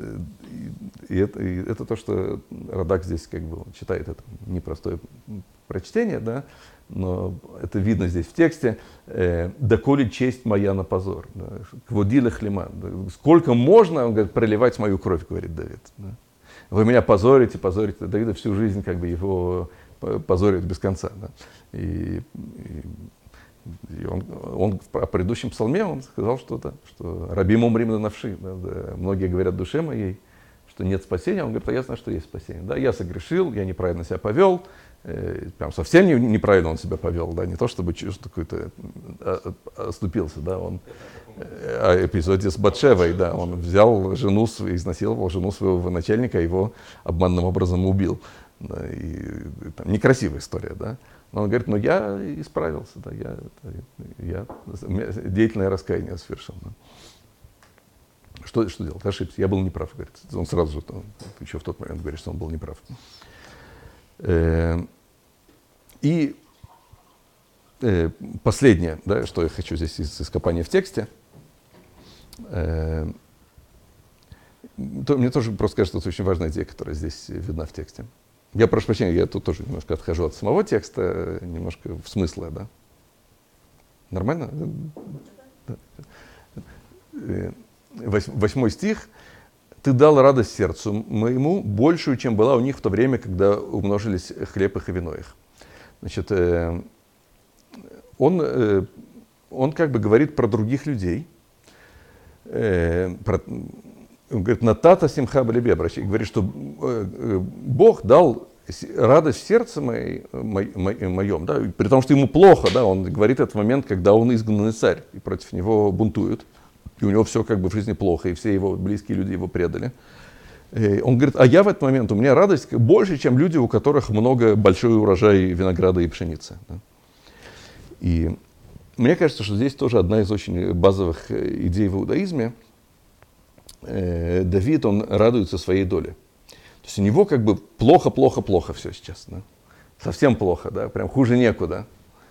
и это, и это то, что Радак здесь как бы читает, это непростое прочтение, да, но это видно здесь в тексте. «Доколе честь моя на позор». Да, «Кводила хлема». Да, сколько можно, он говорит, проливать мою кровь, говорит Давид. Да. Вы меня позорите, позорите. Давида всю жизнь как бы его позорит без конца. Да. И, и, и он, он в предыдущем псалме он сказал что-то, что «Раби мумрим на навши». Да, да, многие говорят душе моей, что нет спасения. Он говорит, а я знаю, что есть спасение. Да, я согрешил, я неправильно себя повел. Прям совсем неправильно он себя повел, да, не то чтобы что-то какой-то оступился, да, он о эпизоде с Батшевой, да, он взял жену, изнасиловал жену своего начальника, его обманным образом убил, да, и там некрасивая история, да, но он говорит, ну я исправился, да, я, я деятельное раскаяние совершил, да. Что, что делать? Ошибся, я был неправ, говорит, он сразу же, он, еще в тот момент говорит, что он был неправ. И э, последнее, да, что я хочу здесь из ископания в тексте, э, то, мне тоже просто кажется, это очень важная идея, которая здесь видна в тексте. Я прошу прощения, я тут тоже немножко отхожу от самого текста, немножко в смысле, да? Нормально? Да. Восьмой стих. «Ты дал радость сердцу моему, большую, чем была у них в то время, когда умножились хлеб их и вино их». Значит, э, он, э, он как бы говорит про других людей. Э, про, он говорит, «Натата симха балебе», говорит, что э, Бог дал радость в сердце моей, мо, мо, моем, да, при том, что ему плохо, да, он говорит этот момент, когда он изгнанный царь, и против него бунтуют, и у него все как бы в жизни плохо, и все его близкие люди его предали. Он говорит, а я в этот момент, у меня радость больше, чем люди, у которых много, большой урожай винограда и пшеницы. Да? И мне кажется, что здесь тоже одна из очень базовых идей в иудаизме. Давид, он радуется своей доле. То есть у него как бы плохо-плохо-плохо все сейчас. Да? Совсем плохо, да? Прям хуже некуда.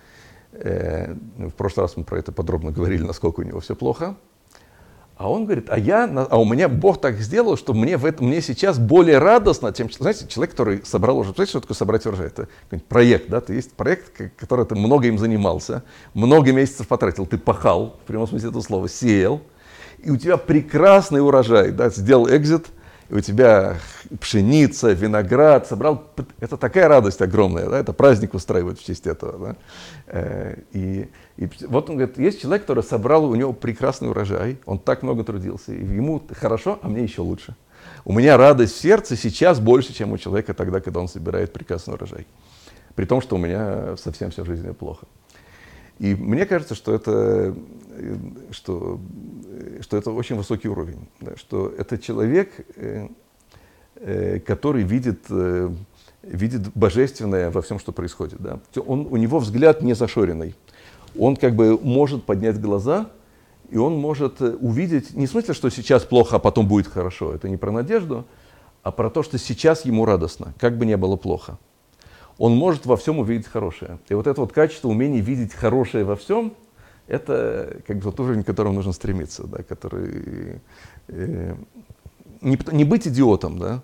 В прошлый раз мы про это подробно говорили, насколько у него все плохо. А он говорит, а я, а у меня Бог так сделал, что мне, в этом, мне сейчас более радостно, чем, знаете, человек, который собрал уже, знаете, что такое собрать урожай? Это проект, да, ты есть проект, который ты много им занимался, много месяцев потратил, ты пахал, в прямом смысле этого слова, сеял, и у тебя прекрасный урожай, да, сделал экзит, и у тебя пшеница, виноград, собрал, это такая радость огромная, да, это праздник устраивают в честь этого, да, и, и вот он говорит, есть человек, который собрал, у него прекрасный урожай, он так много трудился, и ему хорошо, а мне еще лучше. У меня радость в сердце сейчас больше, чем у человека тогда, когда он собирает прекрасный урожай, при том, что у меня совсем вся жизнь плохо. И мне кажется, что это, что, что это очень высокий уровень, да, что это человек, э, э, который видит, э, видит божественное во всем, что происходит. Да. Он, у него взгляд не зашоренный. Он как бы может поднять глаза, и он может увидеть, не в смысле, что сейчас плохо, а потом будет хорошо. Это не про надежду, а про то, что сейчас ему радостно, как бы не было плохо. Он может во всем увидеть хорошее. И вот это вот качество, умение видеть хорошее во всем, это как бы тот уровень, к которому нужно стремиться, да, который, э, не, не быть идиотом, да,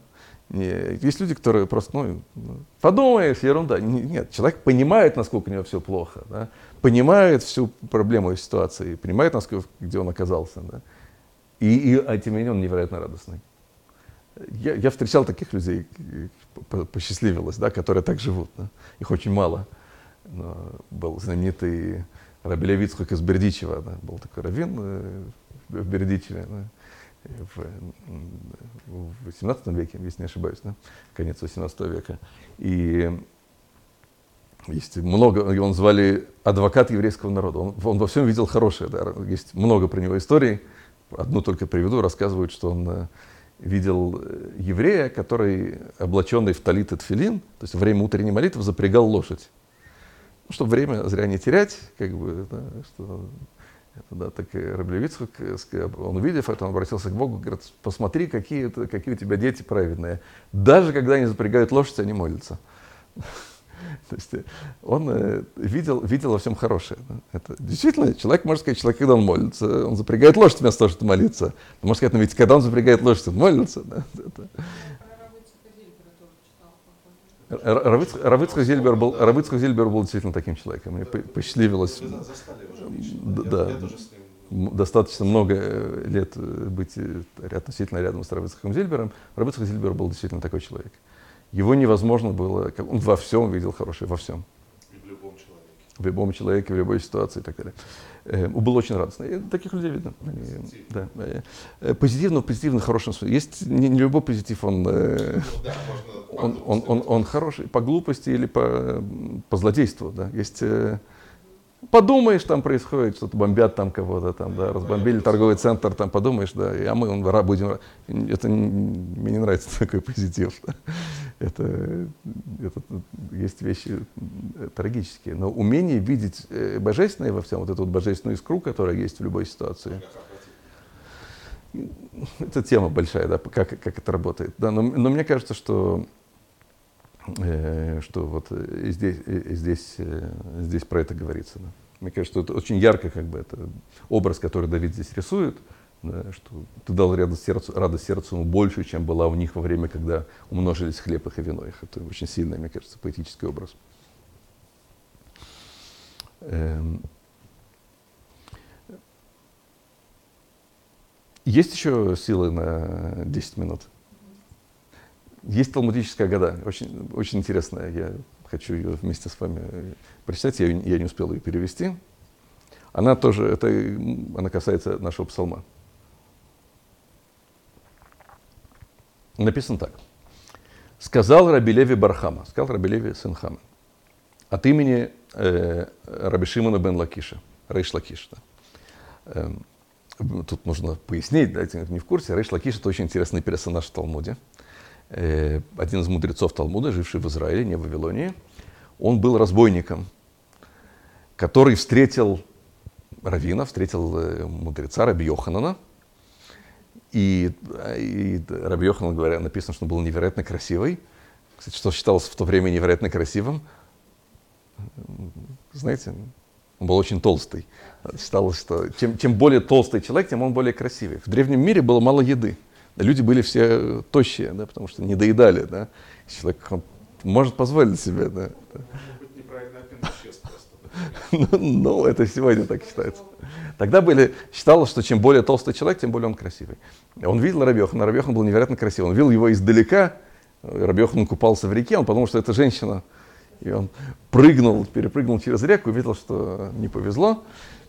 Не, есть люди, которые просто, ну, подумаешь, ерунда. Нет, человек понимает, насколько у него все плохо, да, понимает всю проблему ситуации, понимает, насколько, где он оказался. Да, и, и а тем не менее он невероятно радостный. Я, я встречал таких людей, посчастливилось, да, которые так живут. Да. Их очень мало. Но был знаменитый Раби Леви Ицхак из Бердичева, да, был такой раввин э, в Бердичеве, да, в, в восемнадцатом веке, если не ошибаюсь, да, конец восемнадцатого века. И есть много, его звали адвокат еврейского народа. Он, он во всем видел хорошее. Да. Есть много про него историй. Одну только приведу. Рассказывают, что он видел еврея, который, облаченный в талит и тфилин, то есть во время утренней молитвы, запрягал лошадь. Ну, чтобы время зря не терять, как бы, да, что, это, да, так и Раби Леви Ицхак, он, увидев это, он обратился к Богу, говорит, посмотри, какие, это, какие у тебя дети праведные. Даже когда они запрягают лошадь, они молятся. То есть он э, видел, видел во всем хорошее. Да? Это действительно, человек, можно сказать, человек, когда он молится, он запрягает лошадь вместо того, чтобы молиться. Можно сказать, но ведь когда он запрягает лошадь, он молится. Да? Это... Рав Ицхак Зильбер был, Рав Ицхак Зильбер был действительно таким человеком. Мне посчастливилось, да, достаточно много лет быть относительно рядом с Рав Ицхаком Зильбером. Рав Ицхак Зильбер был действительно такой человек. Его невозможно было, он во всем видел хорошее, во всем. И в любом человеке. В любом человеке, в любой ситуации и так далее. Он был очень радостный. И таких людей видно. Они, да. Позитивно, в позитивно хорошем смысле. Есть не, не любой позитив, он, ну, да, он, он, он, он хороший по глупости или по, по злодейству. Да. Есть, подумаешь, там происходит, что-то бомбят там кого-то, там, да, разбомбили торговый центр, там подумаешь, да, а мы он, будем... Это, мне не нравится такой позитив. Да. Это, это, есть вещи трагические. Но умение видеть божественное во всем, вот эту вот божественную искру, которая есть в любой ситуации, это тема большая, да, как, как это работает. Да, но, но мне кажется, что, э, что вот здесь, здесь, здесь про это говорится. Да. Мне кажется, что это очень ярко, как бы, это образ, который Давид здесь рисует. Да, что ты дал радость сердцу, радость сердцу ему больше, чем была у них во время, когда умножились хлеб их и вино их. Это очень сильный, мне кажется, поэтический образ. Эм. Есть еще силы на десять минут? Есть талмудическая Агада, очень, очень интересная. Я хочу ее вместе с вами прочитать, я, я не успел ее перевести. Она тоже, это, она касается нашего псалма. Написано так. Сказал Раби Леви бар Хама, сказал Раби Леви сын Хама, от имени э, Раби Шимона бен Лакиша, Рейш Лакиш. Да. Э, тут нужно пояснить, да, не в курсе. Рейш Лакиш — это очень интересный персонаж в Талмуде. Э, один из мудрецов Талмуда, живший в Израиле, не в Вавилонии. Он был разбойником, который встретил раввина, встретил э, мудреца Раби Йоханана. И, и Раби Йоханан, говоря, написано, что он был невероятно красивый. Кстати, что считалось в то время невероятно красивым? Знаете, он был очень толстый. Считалось, что чем, чем более толстый человек, тем он более красивый. В древнем мире было мало еды. Люди были все тощие, да, потому что не доедали. Да. Человек он может позволить себе. Да. Может быть, неправильно исчез просто. Ну, это сегодня так считается. Тогда были, считалось, что чем более толстый человек, тем более он красивый. Он видел Раби Йоханана, Раби Йохан был невероятно красивый. Он видел его издалека, Раби Йохан купался в реке, он подумал, что это женщина. И он прыгнул, перепрыгнул через реку, увидел, что не повезло.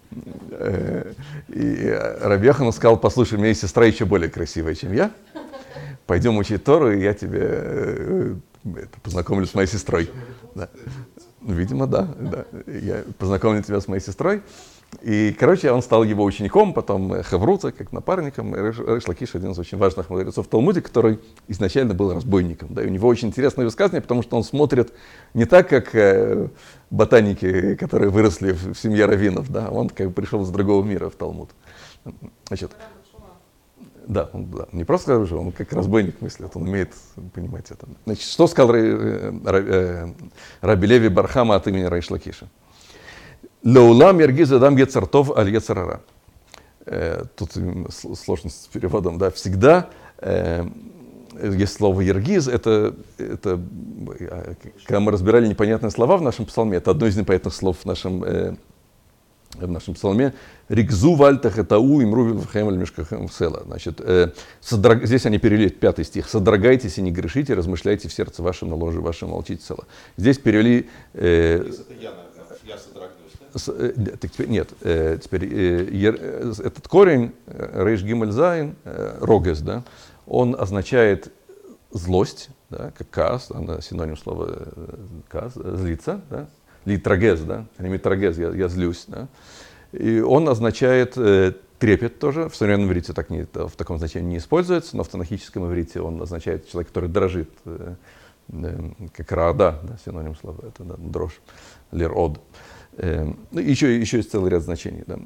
И Раби Йохан сказал: послушай, у меня есть сестра еще более красивая, чем я. Пойдем учить Тору, и я тебе познакомлю с моей сестрой. Да. Видимо, да, да. Я познакомлю тебя с моей сестрой. И, короче, он стал его учеником, потом хеврута, как напарником. Рейш Лакиш — один из очень важных мудрецов в Талмуде, который изначально был разбойником. Да, и у него очень интересное высказывание, потому что он смотрит не так, как э, ботаники, которые выросли в, в семье раввинов. Да, он как бы пришел из другого мира в Талмуд. Значит, да, он, да, не просто уже, он как разбойник мыслит, он умеет понимать это. Значит, что сказал э, э, Раби Леви бар Хама от имени Рейш Лакиша? Леулам яргиз адам йецер тов аль йецер ара. Тут сложность с переводом, да. Всегда э, есть слово «ергиз», это, это, когда мы разбирали непонятные слова в нашем псалме, это одно из непонятных слов в нашем, э, в нашем псалме. «Ригзу вальтах этау имру вилвхэм мешкахэм села». Значит, э, содрог... здесь они перевели пятый стих. «Содрогайтесь и не грешите, размышляйте в сердце вашем, на ложе вашем, молчите села». Здесь перевели... Э, Если это я, наверное, я содрогнусь, да? с, э, так теперь, нет, э, теперь э, ер, э, этот корень, э, рейш гимель зайн, э, рогес, да, он означает злость, да, как каас, она синоним слова э, каас, злиться, да, литрагез, да, лимитрагез, я, я злюсь, да. И он означает э, трепет тоже. В современном иврите так не, в таком значении не используется, но в танахическом иврите он означает человек, который дрожит, э, э, как раада, да, синоним слова, это да, дрожь, лир-од. Э, ну, еще, еще есть целый ряд значений. Да.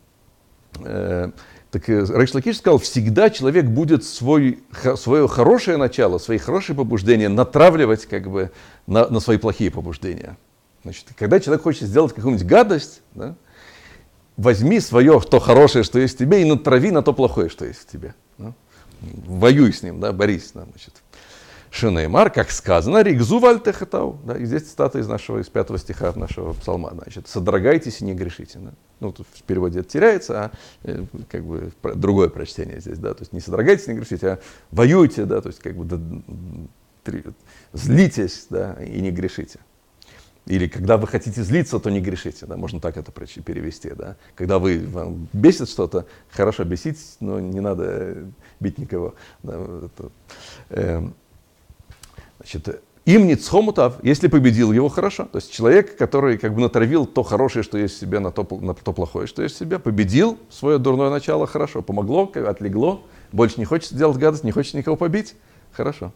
Э, так Рейш Лакиш сказал, всегда человек будет свой, свое хорошее начало, свои хорошие побуждения натравливать как бы, на, на свои плохие побуждения. Значит, когда человек хочет сделать какую-нибудь гадость, да, возьми свое, то хорошее, что есть в тебе, и натрави на то плохое, что есть в тебе. Да? Воюй с ним, да, борись. Да, значит. Шинеймар, как сказано, ригзу вальтехатау. Да, и здесь цитата из нашего, из пятого стиха нашего псалма. Значит, содрогайтесь и не грешите. Да. Ну, тут в переводе это теряется, а э, как бы другое прочтение здесь. Да, то есть не содрогайтесь, не грешите, а воюйте, да, то есть как бы да, три, злитесь, да, и не грешите. Или когда вы хотите злиться, то не грешите. Да? Можно так это перевести. Да? Когда вы, вам бесит что-то, хорошо бесить, но не надо бить никого. Да? Это, э, значит, им ницхомутав, если победил его, хорошо. То есть человек, который как бы натравил то хорошее, что есть в себе, на то, на то плохое, что есть в себе, победил свое дурное начало, хорошо. Помогло, отлегло, больше не хочет делать гадость, не хочет никого побить, хорошо.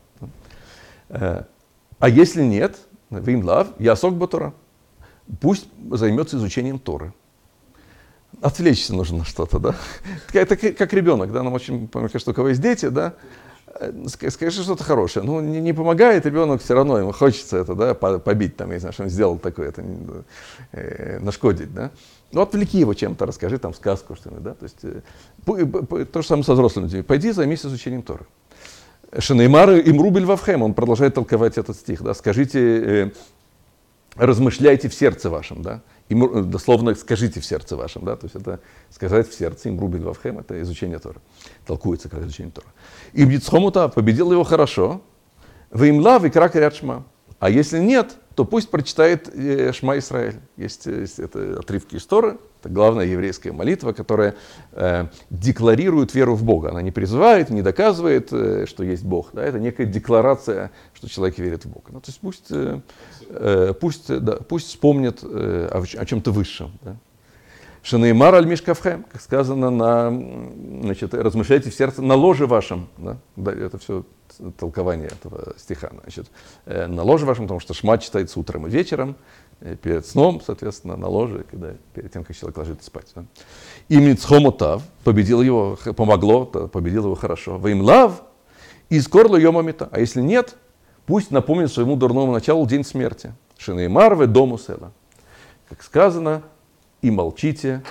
Э, а если нет, Вимлав, ясок батура. Пусть займется изучением Торы. Отвлечься нужно на что-то, да? Это как ребенок, да? Нам очень, мне кажется, у кого есть дети, да? Скажи что-то хорошее. Ну, не, не помогает ребенок, все равно ему хочется это, да, побить, там, я не знаю, что он сделал такое, это, э, нашкодить, да? Ну, отвлеки его чем-то, расскажи там сказку, что-нибудь, да? То есть, э, то же самое со взрослыми людьми. Пойди займись изучением Торы. Шинеймар им рубль вавхем, он продолжает толковать этот стих, да, скажите, э, размышляйте в сердце вашем, да, им, дословно скажите в сердце вашем, да, то есть это сказать в сердце, им рубль вавхем, это изучение Торы, толкуется как изучение Торы. Им ницхомута, победил его хорошо, вы им лав и крак ряд шма, а если нет, то пусть прочитает э, Шма Исраэль, есть, есть это отрывки из Торы. Это главная еврейская молитва, которая э, декларирует веру в Бога. Она не призывает, не доказывает, э, что есть Бог. Да? Это некая декларация, что человек верит в Бога. Ну, то есть пусть, э, э, пусть, да, пусть вспомнит э, о, о чем-то высшем. Да? Шинеймар аль мишкавхем, как сказано, на, значит, размышляйте в сердце на ложе вашем. Да? Да, это все толкование этого стиха. Значит, э, на ложе вашем, потому что Шма читается утром и вечером. Перед сном, соответственно, на ложе, когда, перед тем, как человек ложится спать. Да? Им ницхомотав, победил его, помогло, победил его хорошо. Ваимлав, из корла йомамита. А если нет, пусть напомнит своему дурному началу день смерти. Шинеймар ве дому села. Как сказано, и молчите,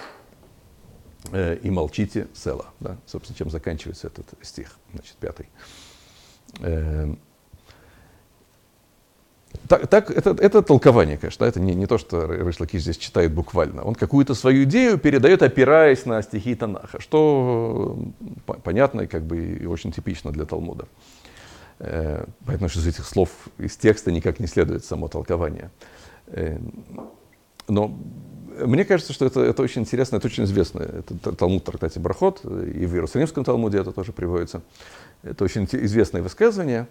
э, и молчите села. Да? Собственно, чем заканчивается этот стих, значит, пятый. Э, Так, так, это, это толкование, конечно, это не, не то, что Рейш Лакиш здесь читает буквально. Он какую-то свою идею передает, опираясь на стихи Танаха, что понятно и, как бы, и очень типично для Талмуда. Э, поэтому что из этих слов, из текста никак не следует само толкование. Э, но мне кажется, что это, это очень интересно, это очень известно. Это Талмуд в трактате Брахот, и в Иерусалимском Талмуде это тоже приводится. Это очень известное высказывание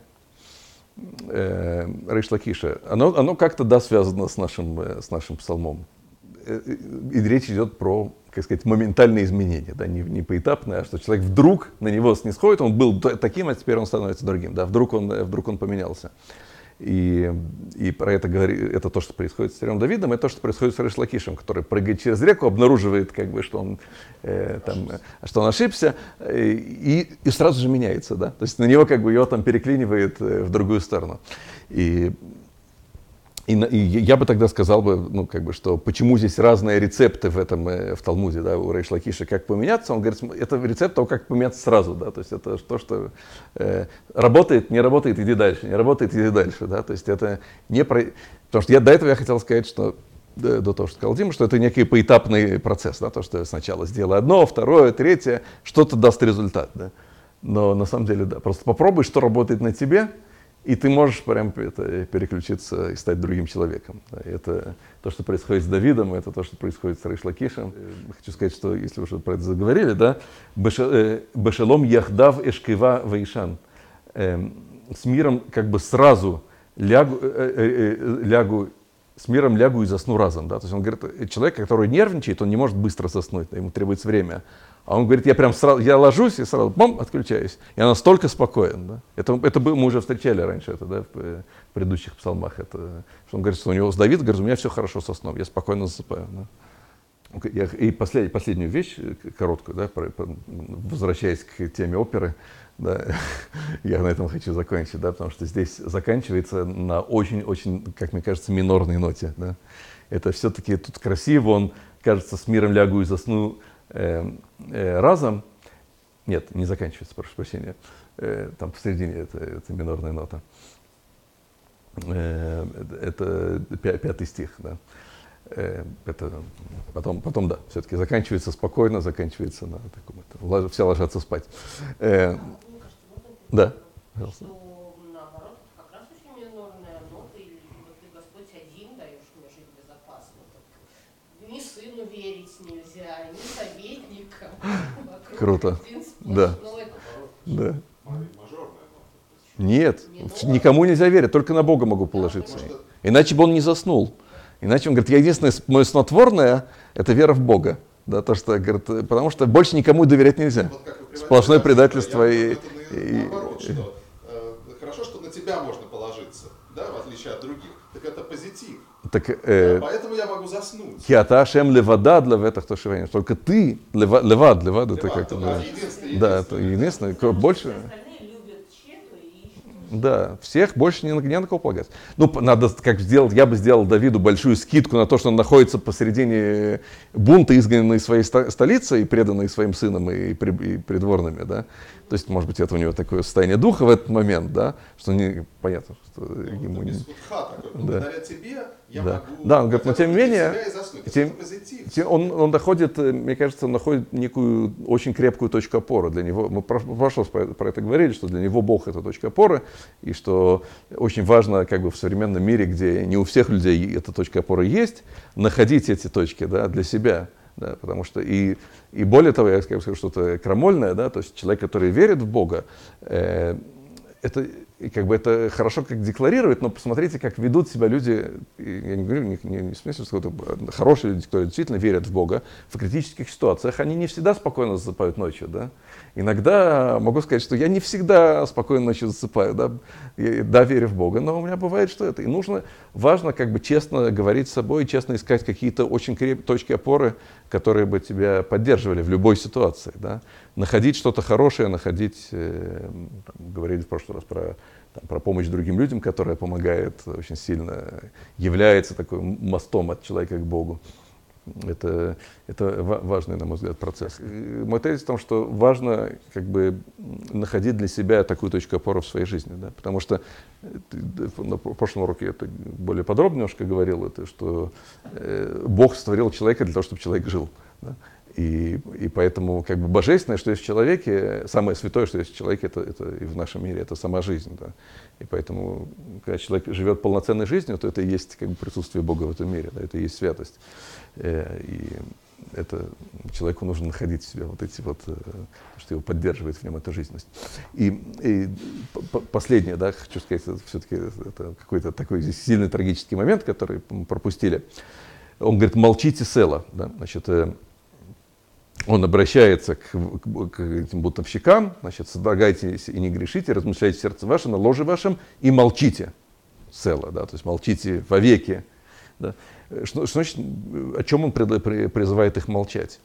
Рейш Лакиша, оно, оно как-то, да, связано с нашим, с нашим псалмом. И речь идет про, как сказать, моментальные изменения, да, не, не поэтапное, а что человек вдруг на него снисходит, он был таким, а теперь он становится другим, да, вдруг он, вдруг он поменялся. И, и про это говорит, это то, что происходит с царем Давидом, и то, что происходит с Рейш Лакишем, который прыгает через реку, обнаруживает, как бы, что, он, э, там, что он ошибся, и, и сразу же меняется. Да? То есть на него как бы его там переклинивает в другую сторону. И, И, и я бы тогда сказал бы, ну, как бы, что почему здесь разные рецепты в этом, в Талмуде, да, у Рейш Лакиша, как поменяться. Он говорит, это рецепт того, как поменяться сразу, да, то есть это то, что э, работает, не работает, иди дальше, не работает, иди дальше, да, то есть это не про... Потому что я до этого я хотел сказать, что до, до того, что сказал Дима, что это некий поэтапный процесс, да, то, что сначала сделай одно, второе, третье, что-то даст результат, да. Но на самом деле, да, просто попробуй, что работает на тебе, и ты можешь прям это, переключиться и стать другим человеком. Да. Это то, что происходит с Давидом, это то, что происходит с Рейш Лакишем. Хочу сказать, что, если уже про это заговорили, да, «Бешалом яхдав эшкива ваишан». С миром как бы сразу лягу, лягу, с миром лягу и засну разом. Да. То есть он говорит, человек, который нервничает, он не может быстро заснуть, да, ему требуется время. А он говорит, я прям сразу, я ложусь и сразу, бам, отключаюсь. Я настолько спокоен. Да? Это, это мы уже встречали раньше, это, да, в, в предыдущих псалмах. Это, что он говорит, что у него с Давидом, говорит, у меня все хорошо со сном, я спокойно засыпаю. Да? Я, и послед, последнюю вещь, короткую, да, про, про, возвращаясь к теме оперы, да, я на этом хочу закончить, да, потому что здесь заканчивается на очень-очень, как мне кажется, минорной ноте. Да? Это все-таки тут красиво, он, кажется, с миром лягу и засну Э, э, разом, нет, не заканчивается, прошу прощения, э, там посередине это, это минорная нота, э, это пятый стих, да. э, это потом, потом, да, все-таки заканчивается спокойно, заканчивается на таком, это, все ложатся спать. Э, да, пожалуйста. Ни сыну верить нельзя, ни советникам. Круто. Да. Да. Мажорная нота. Нет, никому нельзя верить, только на Бога могу положиться. Иначе бы он не заснул. Иначе он говорит, я единственное, мое снотворное, это вера в Бога. Да, то, что, говорит, потому что больше никому доверять нельзя. Вот сплошное предательство. И, и, наоборот, что, э, хорошо, что на тебя можно положиться, да, в отличие от других. Так это позитив. Так, э, да, поэтому я могу заснуть. Киата Ашем левада для ветах то шивания. Только ты лева, левад, левад это как-то. Да, да, это единственное. Больше. Да, всех больше не на, не на кого полагаться. Ну, надо как сделать, я бы сделал Давиду большую скидку на то, что он находится посередине бунта, изгнанный из своей столицы и преданный своим сыном и, при, и придворными, да. То есть, может быть, это у него такое состояние духа в этот момент, да, что не, понятно, что ну, ему не... Благодаря тебе я да. могу... Да, он говорит, но тем не менее, тем, тем, он, он доходит, мне кажется, он находит некую очень крепкую точку опоры для него. Мы в прошлом про, про это говорили, что для него Бог — это точка опоры, и что очень важно как бы в современном мире, где не у всех людей эта точка опоры есть, находить эти точки, да, для себя. Да, потому что и, и более того, я скажу что-то крамольное, да, то есть человек, который верит в Бога, э, это, как бы это хорошо как декларировать, но посмотрите, как ведут себя люди, я не говорю, не, не, не в смысле, что это хорошие люди, которые действительно верят в Бога, в критических ситуациях, они не всегда спокойно засыпают ночью, да. Иногда могу сказать, что я не всегда спокойно ночью засыпаю, да, я, да, верю в Бога, но у меня бывает, что это. И нужно, важно как бы честно говорить с собой, честно искать какие-то очень крепкие точки опоры, которые бы тебя поддерживали в любой ситуации, да. Находить что-то хорошее, находить, э, там, говорили в прошлый раз про, там, про помощь другим людям, которая помогает очень сильно, является такой мостом от человека к Богу. Это, это важный, на мой взгляд, процесс. И мой тезис в том, что важно как бы находить для себя такую точку опоры в своей жизни. Да? Потому что на прошлом уроке я это более подробно немножко говорил, это, что э, Бог створил человека для того, чтобы человек жил. Да? И, и поэтому как бы божественное, что есть в человеке, самое святое, что есть в человеке, это, это и в нашем мире, это сама жизнь. Да? И поэтому, когда человек живет полноценной жизнью, то это и есть как бы присутствие Бога в этом мире, да? Это и есть святость. И это человеку нужно находить в себе вот эти вот, что его поддерживает в нем эта жизненность. И, и последнее, да, хочу сказать, это все-таки это какой-то такой сильный трагический момент, который мы пропустили. Он говорит, молчите, Села. Да? Значит, он обращается к, к, к этим бунтовщикам, значит, содрогайтесь и не грешите, размышляйте в сердце вашем, на ложе вашем и молчите, Села, да, то есть молчите вовеки. Да. Что, что значит, о чем он призывает их молчать?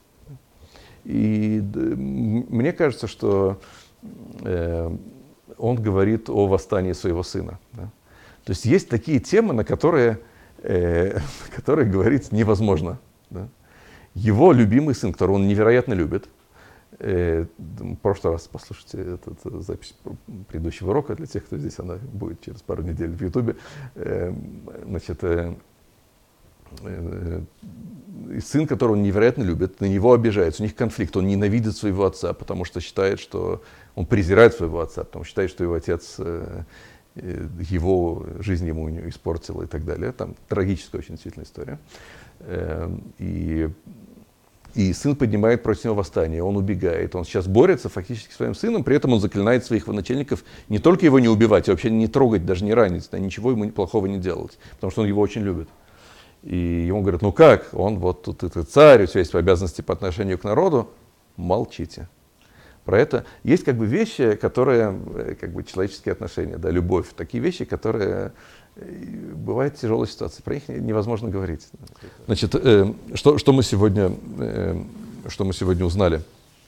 И мне кажется, что э, он говорит о восстании своего сына. Да. То есть есть такие темы, на которые э, который говорит невозможно. Да? Его любимый сын, которого он невероятно любит, э, в прошлый раз послушайте эту запись предыдущего урока, для тех, кто здесь, она будет через пару недель в Ютубе. Э, значит, э, э, сын, которого он невероятно любит, на него обижается, у них конфликт, он ненавидит своего отца, потому что считает, что он презирает своего отца, потому что считает, что его отец э, э, его жизнь ему испортил и так далее. Там трагическая очень действительно история. Э, и И сын поднимает против него восстание, он убегает. Он сейчас борется фактически с своим сыном, при этом он заклинает своих начальников не только его не убивать, а вообще не трогать, даже не ранить, да, ничего ему плохого не делать, потому что он его очень любит. И ему говорят, ну как, он вот тут это царь, у тебя есть обязанности по отношению к народу, молчите. Про это есть как бы вещи, которые, как бы человеческие отношения, да, любовь, такие вещи, которые... Бывает тяжелая ситуация, про них невозможно говорить. Значит, э, что, что, мы сегодня, э, что мы сегодня узнали?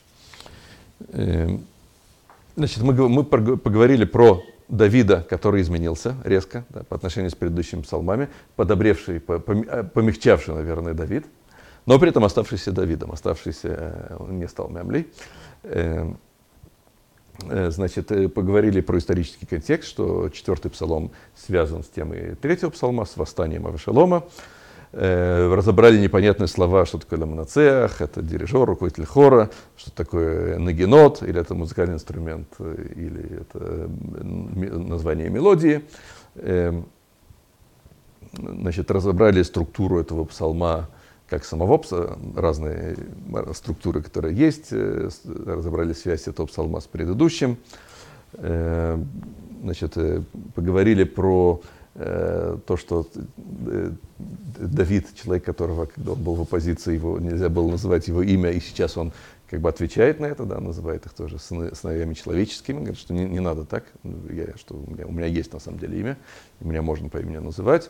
Э, значит, мы, мы поговорили про Давида, который изменился резко, да, по отношению с предыдущими псалмами, подобревший, помягчавший, наверное, Давид, но при этом оставшийся Давидом, оставшийся, он не стал мямлей. Э, Значит, поговорили про исторический контекст, что четвертый псалом связан с темой третьего псалма, с восстанием Авешалома. Разобрали непонятные слова, что такое ламанацеах, это дирижер, руководитель хора, что такое нагенот, или это музыкальный инструмент, или это название мелодии. Значит, разобрали структуру этого псалма, как самого пса, разные структуры, которые есть, разобрали связь этого псалма с предыдущим. Значит, поговорили про то, что Давид, человек, которого, когда он был в оппозиции, его нельзя было называть его имя, и сейчас он как бы отвечает на это, да, называет их тоже сыновьями человеческими, говорит, что не, не надо так, я, что у меня, у меня есть на самом деле имя, меня можно по имени называть.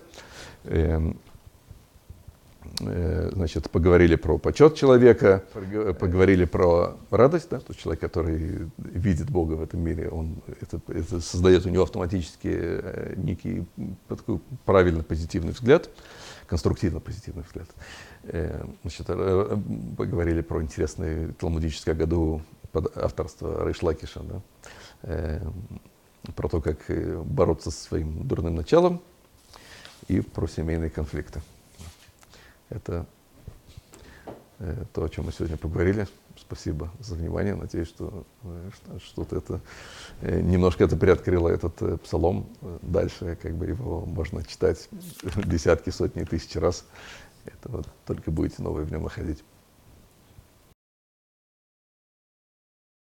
Значит, поговорили про почет человека, поговорили про радость, да, что человек, который видит Бога в этом мире, он, это, это создает у него автоматически некий такой правильно позитивный взгляд, конструктивно позитивный взгляд. Значит, поговорили про интересное талмудическое году под авторство Рейш Лакиша, да, про то, как бороться со своим дурным началом, и про семейные конфликты. Это э, то, о чем мы сегодня поговорили. Спасибо за внимание. Надеюсь, что э, что-то это э, немножко это приоткрыло этот э, псалом. Дальше как бы его можно читать десятки, сотни, тысячи раз. Это вот только будете новые в нем находить.